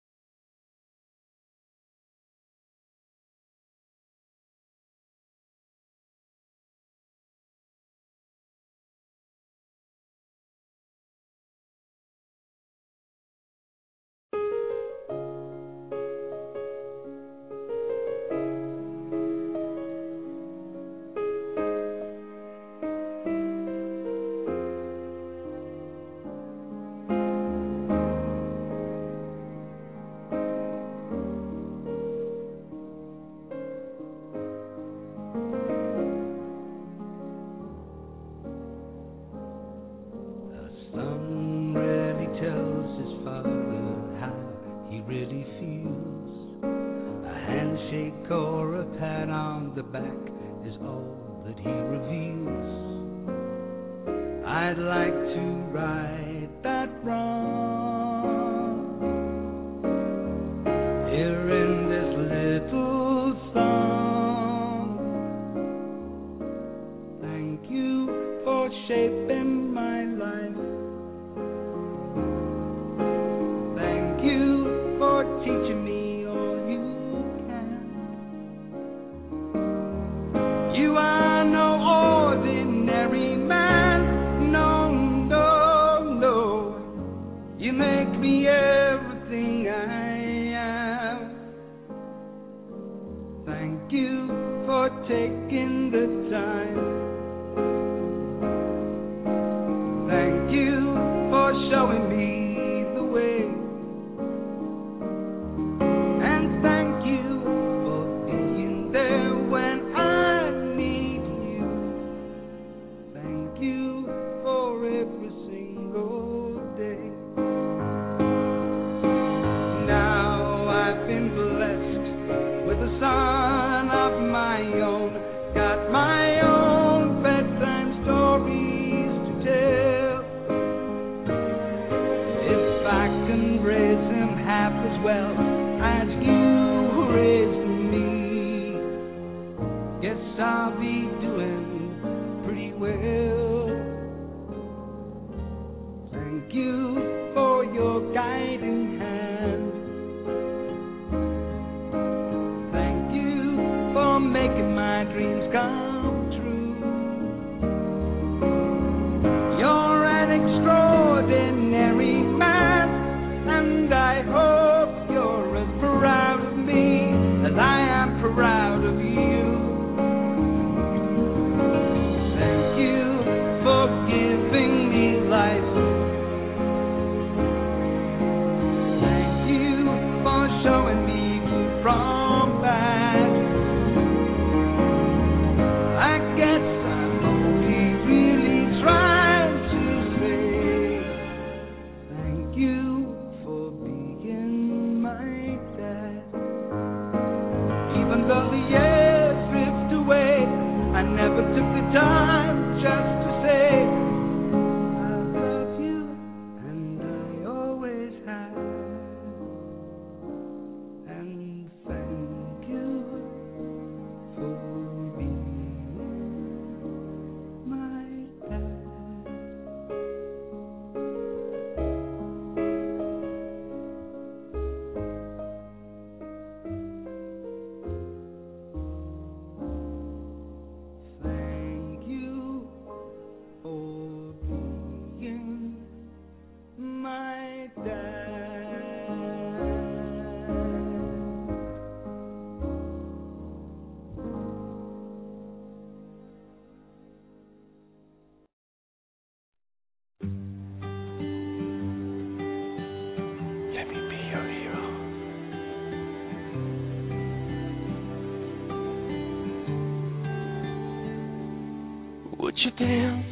Would you dance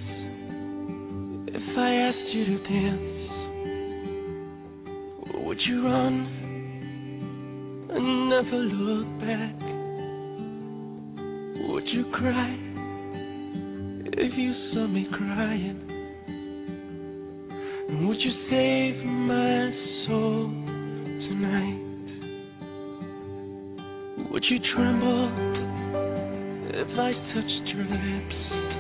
if I asked you to dance? Or would you run and never look back? Would you cry if you saw me crying? And would you save my soul tonight? Would you tremble if I touched your lips?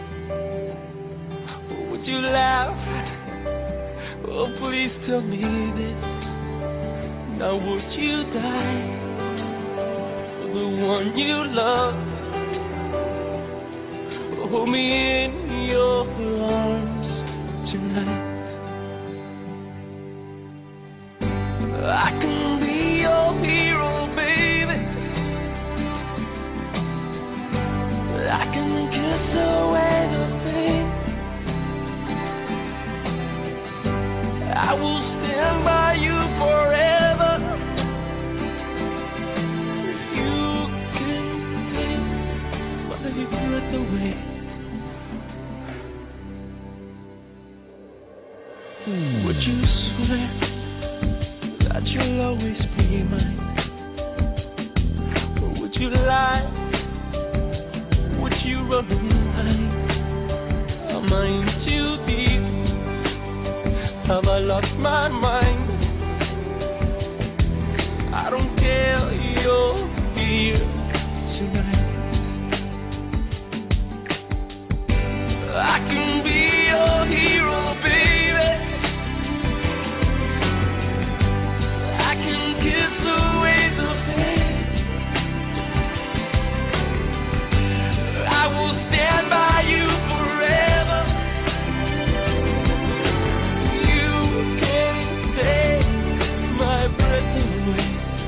Or would you laugh? Oh, please tell me this. Now would you die for the one you love? Hold me in your arms tonight. I can be your hero, baby. I can kiss away the pain. I will stand by you forever. You can take my breath away. Would you swear that you'll always be mine? Or would you lie? Would you run behind? Am I in too deep? Have I lost my mind? I don't care, you're here tonight. I can be your hero, baby. I can kiss away the pain. I will stand by you forever. You can't take my breath away.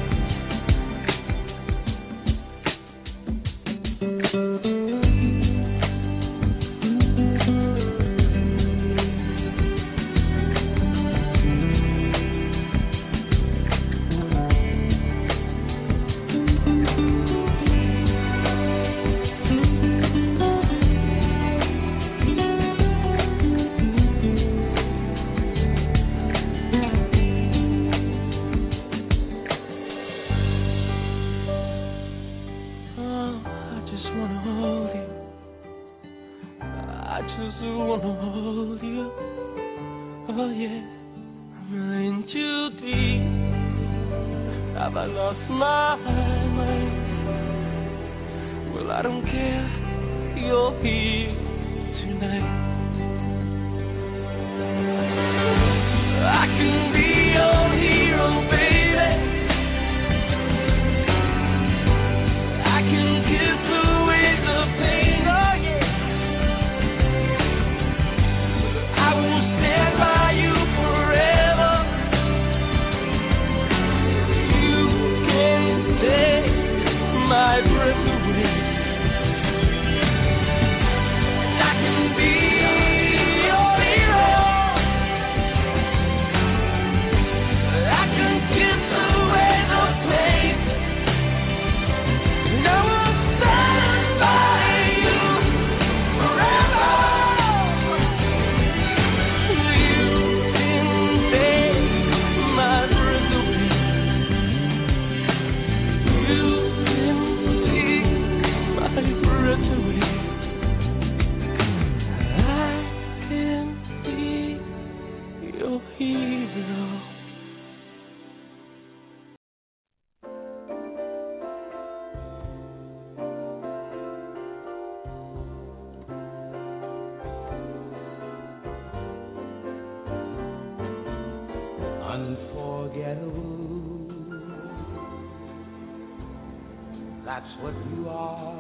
That's what you are.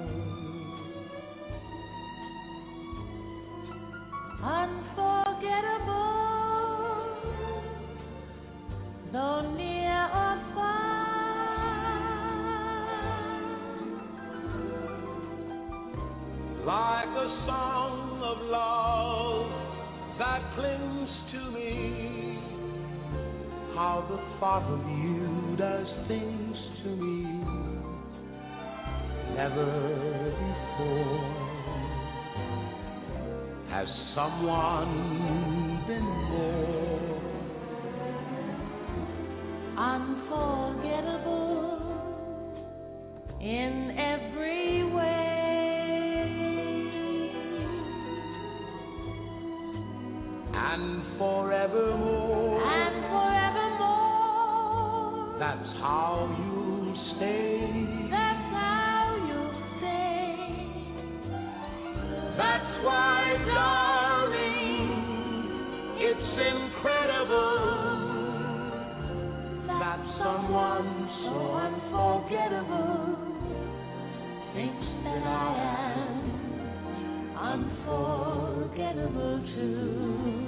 Unforgettable, though near or far. Like a song of love that clings to me. How the thought of you does things to me. Never before has someone been more unforgettable in every way, and forevermore. And forevermore. That's how you'll stay. thinks that I am unforgettable too.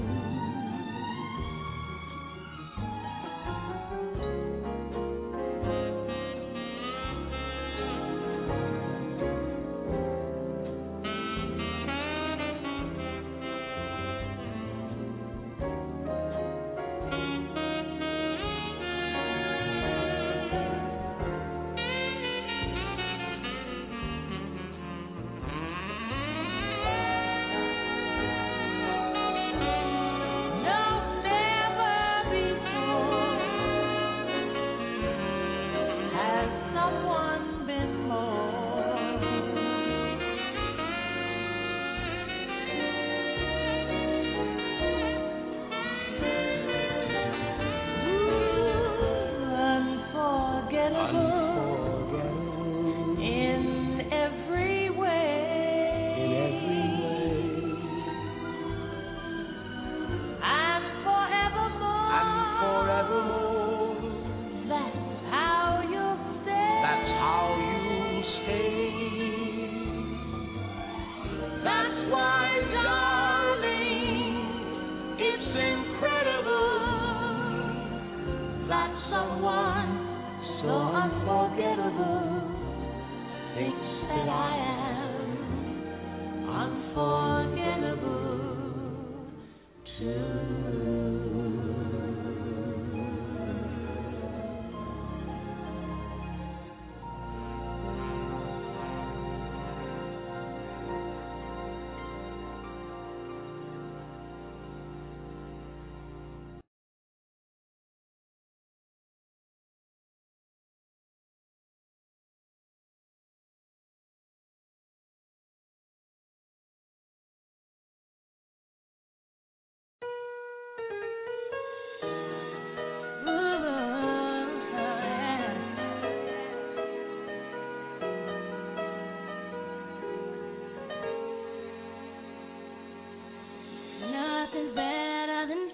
Nothing's better than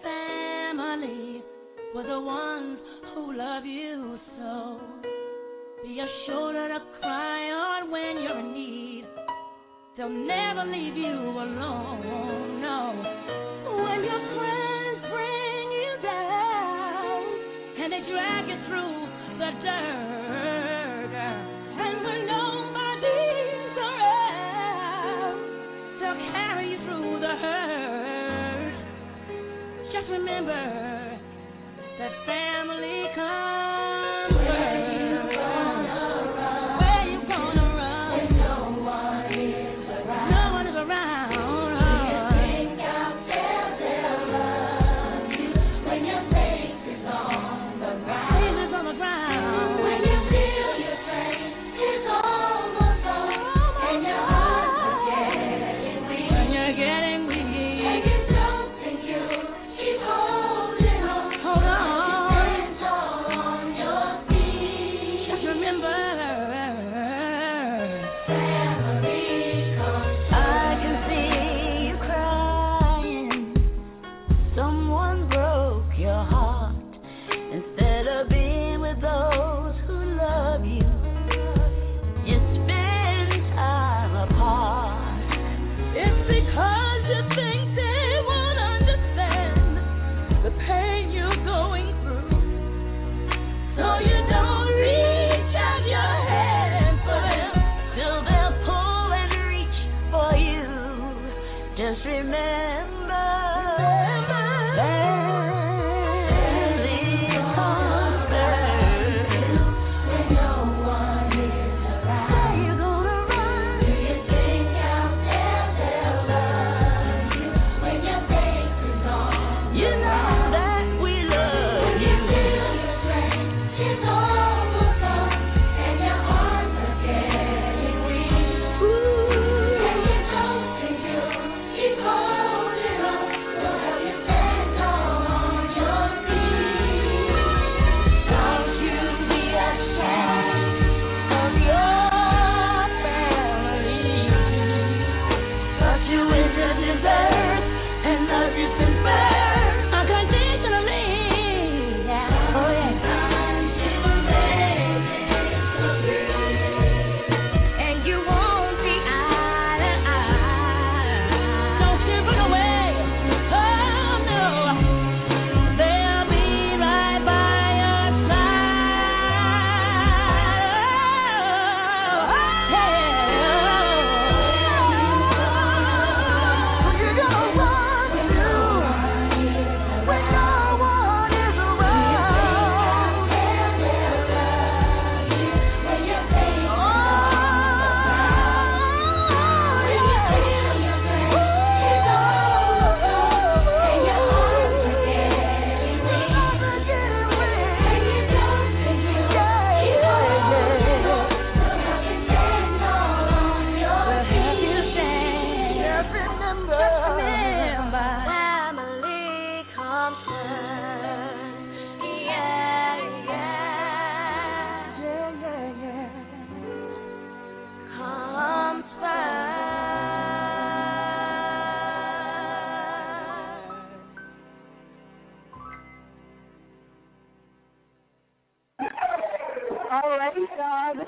family, for the ones who love you so. Be a shoulder to cry on when you're in need. They'll never leave you alone, no. When your friends bring you down and they drag you through the dirt, and when nobody's around, they'll carry you through the hurt. Just remember that family comes first. So you don't reach out your hand for them till they're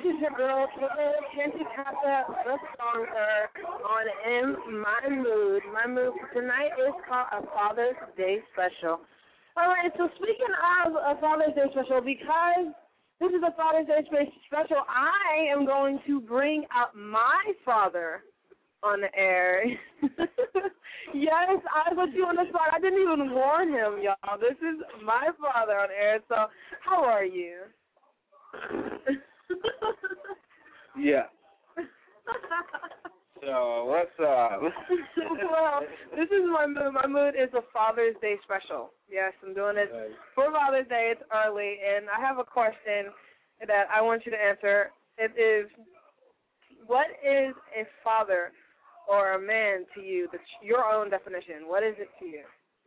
is your girl, Taylor Canticata, the songer, on In My Mood. My mood for tonight is called A Father's Day Special. All right, so speaking of a Father's Day Special, because this is a Father's Day Special, I am going to bring up my father on the air. Yes, I put you on the spot. I didn't even warn him, y'all. This is my father on air, so how are you? Yeah. So, what's up? Well, this is my mood. My mood is a Father's Day Special. Yes, I'm doing it for Father's Day. It's early, and I have a question that I want you to answer. It is, what is a father or a man to you? Your own definition. What is it to you?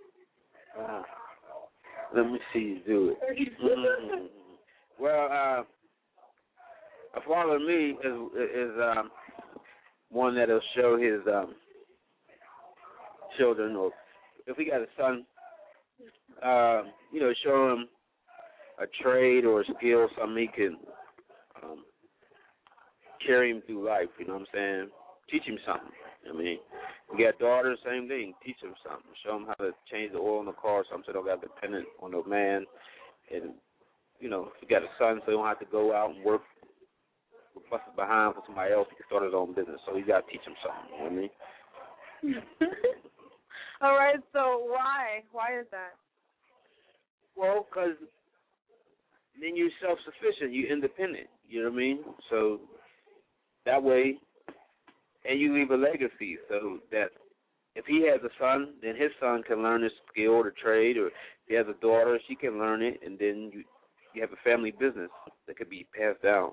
Let me see you do it. Well, a father to me is one that'll show his children, or if we got a son, show him a trade or a skill, something he can carry him through life. You know what I'm saying? Teach him something. I mean, you got daughters, same thing. Teach them something. Show them how to change the oil in the car, so they don't got dependent on no man. And if you got a son, so he don't have to go out and work, bust it behind for somebody else. He can start his own business. So you got to teach him something. You know what I mean? All right. So why? Why is that? Well, because then you're self-sufficient. You're independent. You know what I mean? So that way, and you leave a legacy so that if he has a son, then his son can learn his skill or trade, or if he has a daughter, she can learn it, and then you have a family business that could be passed down.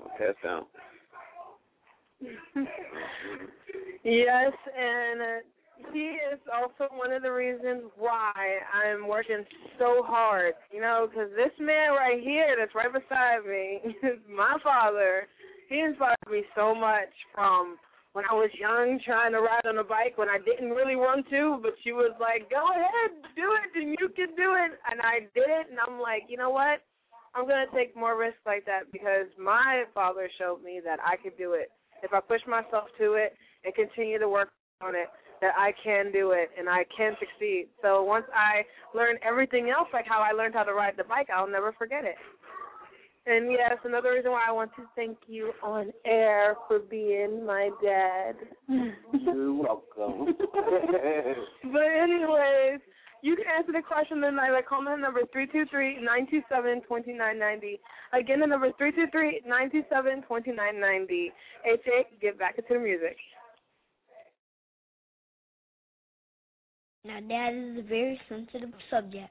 Yes, and he is also one of the reasons why I'm working so hard, because this man right here that's right beside me is my father. He inspired me so much from when I was young, trying to ride on a bike when I didn't really want to, but she was like, go ahead, do it, and you can do it. And I did it, and I'm like, you know what? I'm going to take more risks like that because my father showed me that I could do it. If I push myself to it and continue to work on it, that I can do it and I can succeed. So once I learn everything else, like how I learned how to ride the bike, I'll never forget it. And, yes, another reason why I want to thank you on air for being my dad. You're welcome. But anyways, you can answer the question tonight by calling the number 323-927-2990. Again, the number is 323-927-2990. H.A., get back into the music. Now, that is a very sensitive subject.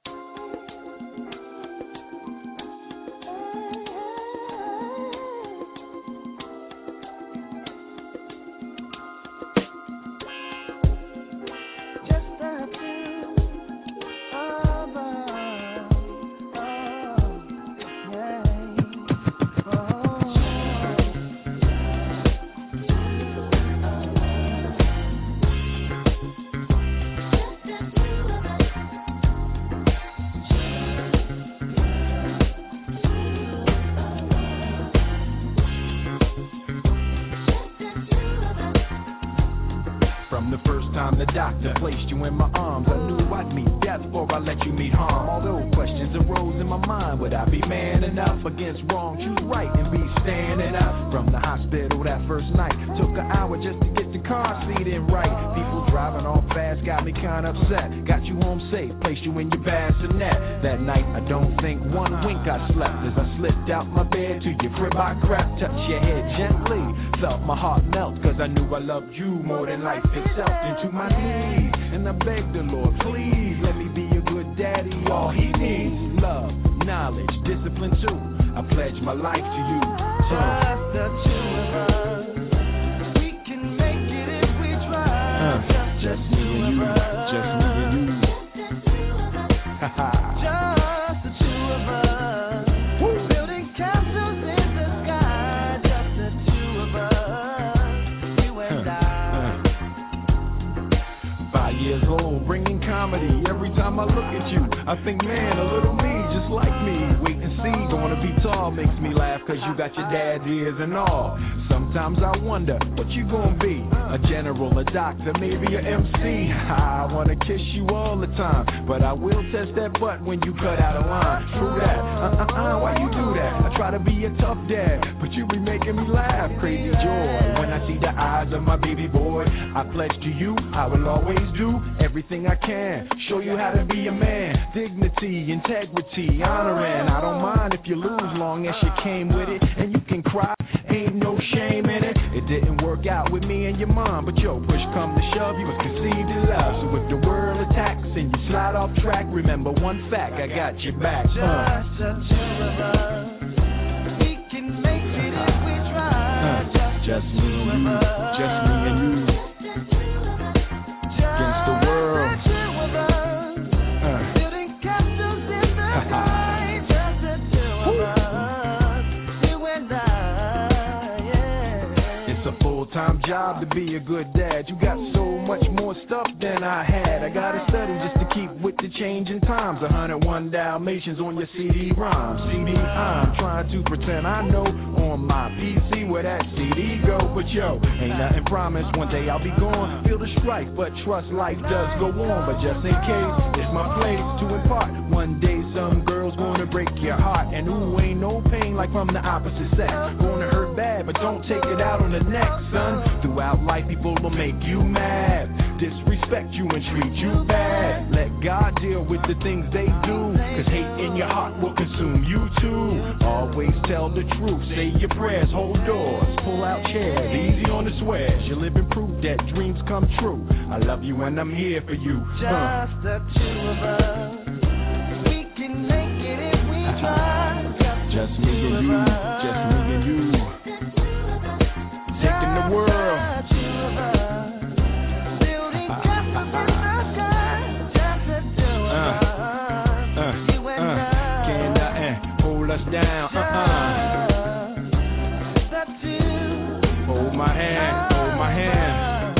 The doctor placed you in my arms. I knew I'd meet death before I let you meet harm. Although questions arose in my mind, would I be man enough against wrong, choose right, and be standing up? From the hospital that first night, took an hour just to get the car seat in right. People driving off fast got me kind of upset. Got you home safe, placed you in your bassinet. That night I don't think one wink I slept. As I slipped out my bed to your crib I crept, touched your head gently, felt my heart melt, cause I knew I loved you more than life itself. Into my knees, and I begged the Lord, please let me be a good daddy. All he needs, love, knowledge, discipline too. I pledge my life to you. Just the two of us, we can make it if we try. Just me and you, just me and you. Just the two of us, building castles in the sky. Just the two of us, you and I. 5 years old, bringing comedy. Every time I look at you, I think, man, a little me, just like me. Wait and see, gonna be tall makes me laugh cause you got your dad's ears and all. Sometimes I wonder what you gonna be, a general, a doctor, maybe a MC. I wanna kiss you all the time, but I will test that butt when you cut out a line. True that, why you do that? I try to be a tough dad, but you be making me laugh. Crazy joy when I see the eyes of my baby boy. I pledge to you, I will always do everything I can, show you how to be a man. Dignity, integrity, honoring. I don't mind if you lose, long as you came with it. And you can cry, ain't no shame in it. It didn't work out with me and your mom, but yo, push come to shove, you was conceived in love. So if the world attacks and you slide off track, remember one fact, I got your back. Just the two of us, we can make it if we try. Just me and you, just me and you. Against the world. Building castles in the sky. Just the two of us, you and I, yeah. It's a full-time job to be a good dad. You got so much more stuff than I had. I gotta study just to keep with the changing times. 101 Dalmatians on your CD-ROM. I'm trying to pretend I know on my PC where that CD go. But yo, ain't nothing promised. One day I'll be gone. Feel the strife, but trust life does go on. But just in case, it's my place to impart. One day some girl's gonna break your heart. And ooh, ain't no pain like from the opposite sex. Gonna hurt bad, but don't take it out on the next, son. Throughout life, people will make you mad, disrespect you and treat you bad. Let God deal with the things they do, cause hate in your heart will consume you too. Always tell the truth, say your prayers, hold doors, pull out chairs, easy on the swears. You're living proof that dreams come true. I love you and I'm here for you. Just the two of us, we can make it if we try. Just me and you, just me and you. Taking the world. Down, hold my hand, hold my hand.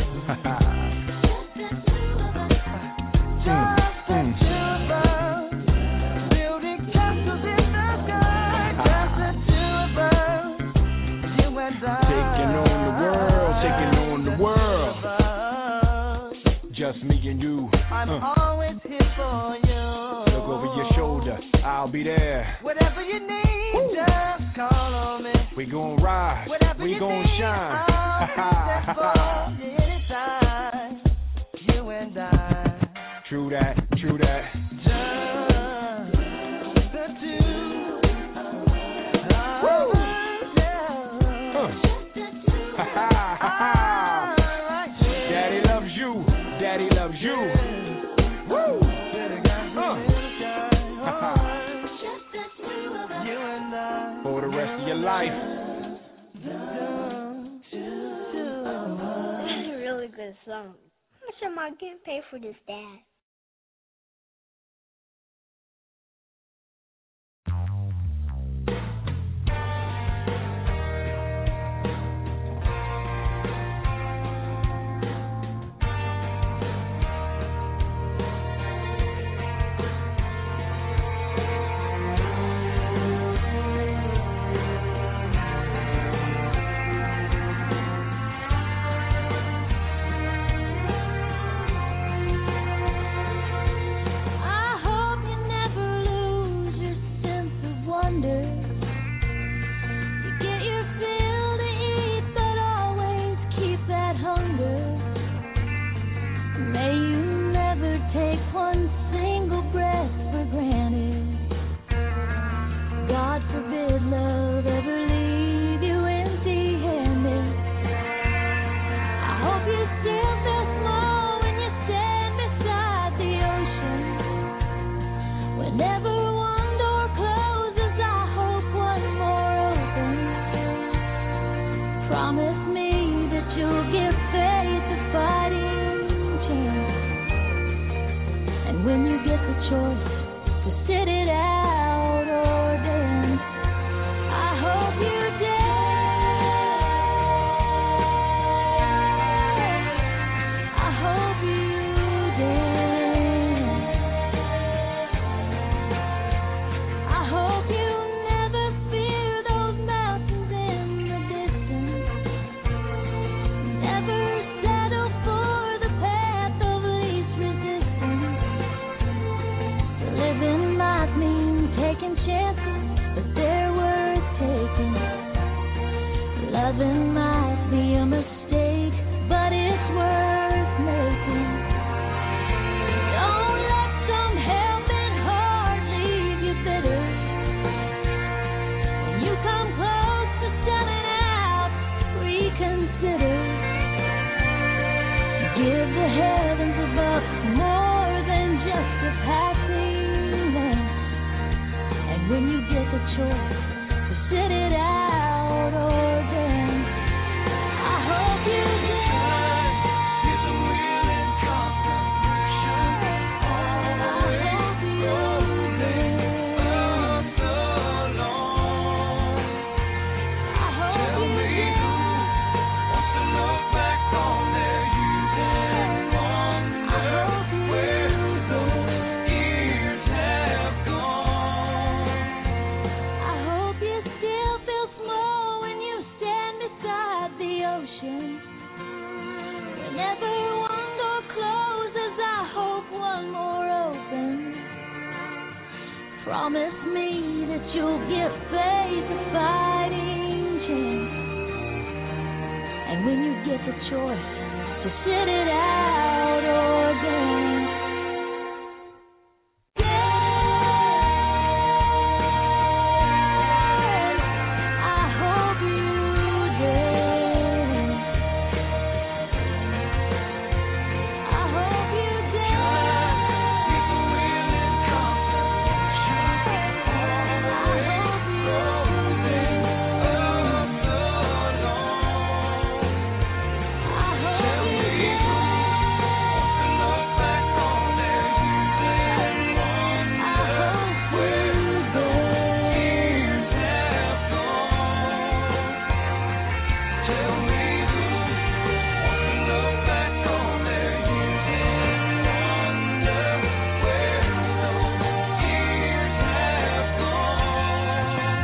Building castles in the sky, just the two of us, you and I. Taking on the world, taking on the world. Just me and you. I'm always here for you. Look over your shoulder, I'll be there. Whatever you need, just call on me. We gon' rise, whatever we gon' shine. Anytime, you and I. True that, true that. Just the two of us. Daddy loves you, daddy loves you. For the rest of your life. This is a really good song. How much am I getting paid for this, Dad? I hope you never feel be a mistake, but it's worth making. Don't let some helping heart leave you bitter. When you come close to selling out, reconsider. Give the heavens above more than just a passing glance. And when you get the choice to sit it out or dance, I hope you dance. It's a willing contribution. I hope you dance alone. I hope you dance. Wants to look back on their youth and wonder where those years have gone. I hope you still feel small when you stand beside the ocean. Whenever one door closes, I hope one more opens. Promise me that you'll give faith a fighting chance. And when you get the choice to sit it out or dance, I hope you dance. I hope you dance. It's a willing contribution. I hope you dance alone. I hope you dance. Wants to look back on their youth and wonder where those years have gone. Tell me who wants to look back on their youth and wonder where those years have gone.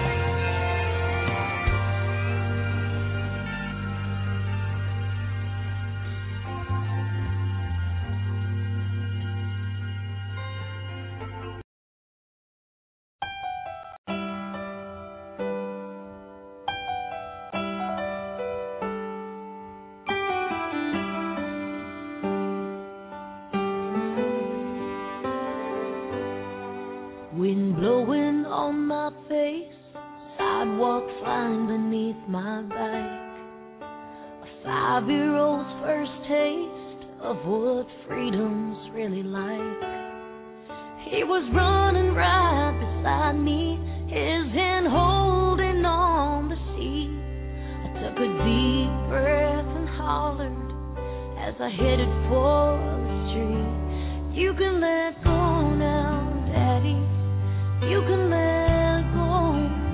Wind blowing on my face, sidewalk flying beneath my bike. A 5-year-old's first taste of what freedom's really like. He was running right beside me, his hand holding on the seat. I took a deep breath and hollered as I headed for the street. You can let go now, Daddy. You can let go.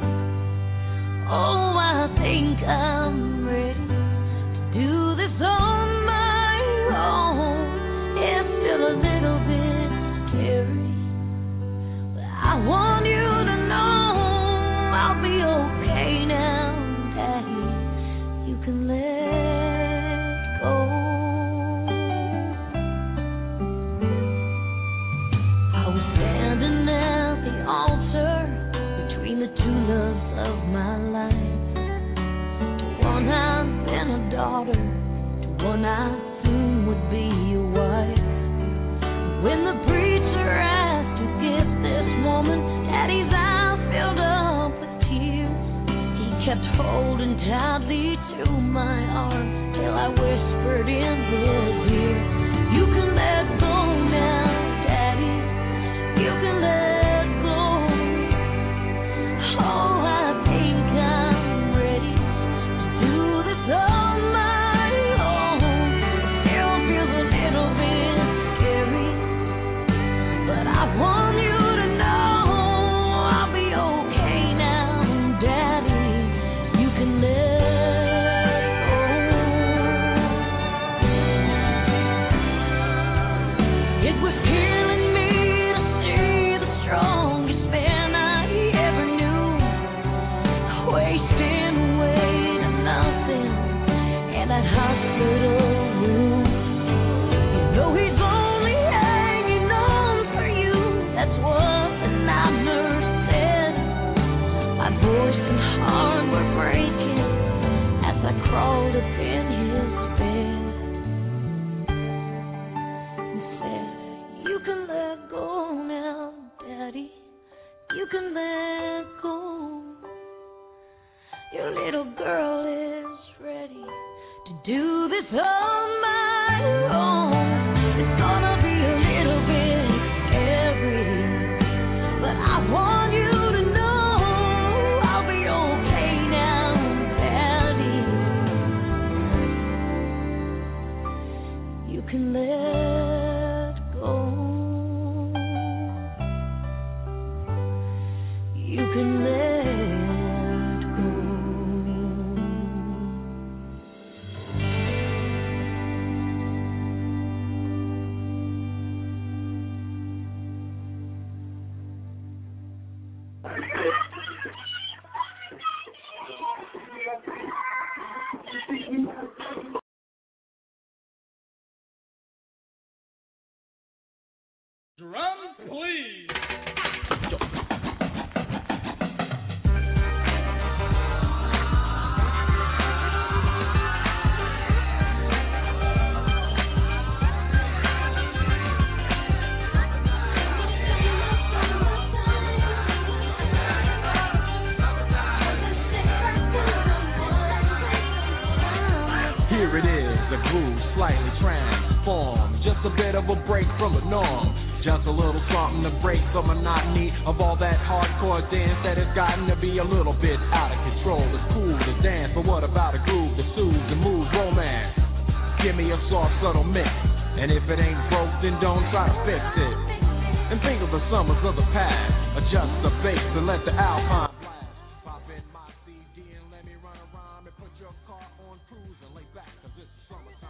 Oh, I think I'm ready to do this on my own. It's still a little bit scary, but I want you to know I'll be okay now, Daddy. You can let go. I was standing at the altar between the two loves of my life. To one I've been a daughter, to one I soon would be a wife. When the preacher asked to give this woman, Daddy's eyes filled up with tears. He kept holding tightly to my arm till I whispered in his ear, you can let go now, Daddy. You can let go. Oh, I think I'm ready to do this on my own. Still feels a little bit scary, but I want you to know I'll be okay now, Daddy. You can let do this on my own. It's gonna be a little bit scary, but I want you to know I'll be okay now, Daddy. You can let go. You can let go. Drums, please. Here it is, the groove slightly transformed. Just a bit of a break from the norm. Just a little something to break the monotony of all that hardcore dance that has gotten to be a little bit out of control. It's cool to dance, but what about a groove to soothe and move romance? Give me a soft, subtle mix, and if it ain't broke, then don't try to fix it. And think of the summers of the past. Adjust the bass and let the alpine blast. Pop in my CD and let me run a rhyme and put your car on cruise and lay back, 'cause it's summertime.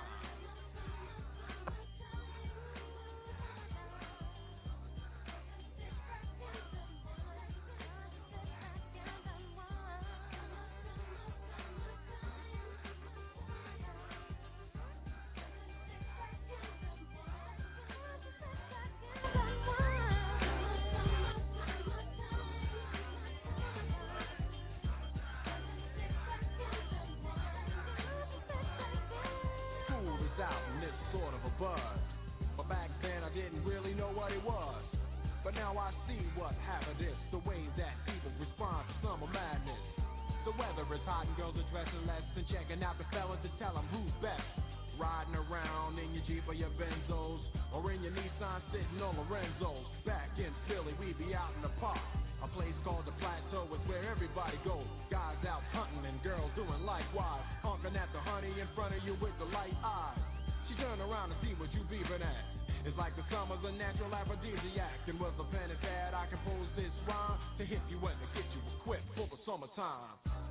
Out in this sort of a buzz, but back then I didn't really know what it was. But now I see what happened is the way that people respond to summer madness. The weather is hot and girls are dressing less and checking out the fellas to tell them who's best. Riding around in your Jeep or your Benzos, or in your Nissan sitting on Lorenzo's. Back in Philly, we be out in the park. A place called the Plateau is where everybody goes. Guys out hunting and girls doing likewise. Honking at the honey in front of you with the light eyes. She turned around to see what you beeping at. It's like the summer's a natural aphrodisiac. And with a pen and pad, I compose this rhyme to hit you and to get you equipped for the summertime.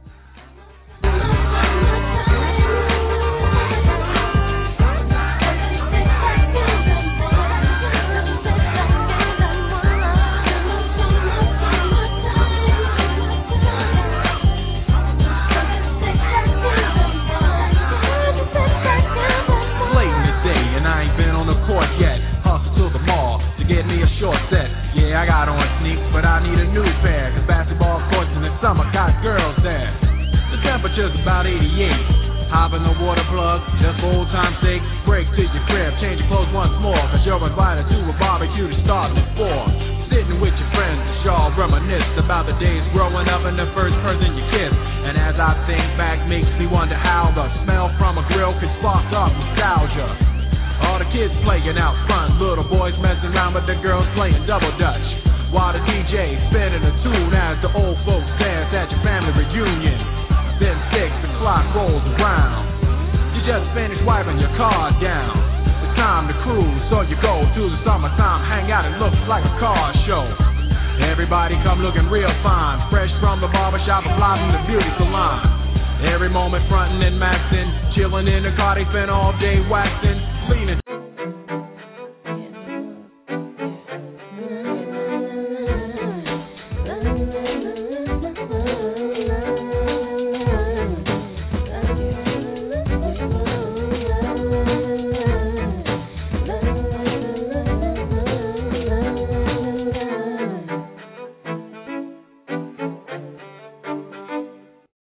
Court yet, hustle to the mall to get me a short set. Yeah, I got on sneaks, but I need a new pair, 'cause basketball courts in the summer got girls there. The temperature's about 88. Hop in the water plug, just for old time's sake. Break to your crib, change your clothes once more, 'cause you're invited to a barbecue to start at 4. Sitting with your friends, y'all reminisce about the days growing up and the first person you kissed. And as I think back, makes me wonder how the smell from a grill can spark up nostalgia. All the kids playing out front, little boys messing around with the girls playing double dutch, while the DJ spinning a tune as the old folks dance at your family reunion. Then 6 o'clock rolls around, you just finished wiping your car down. It's time to cruise, so you go to the summertime hangout. It looks like a car show. Everybody come looking real fine, fresh from the barbershop or fly from the beauty salon. Every moment frontin' and maxin', chillin' in the car they spend all day waxing, leaning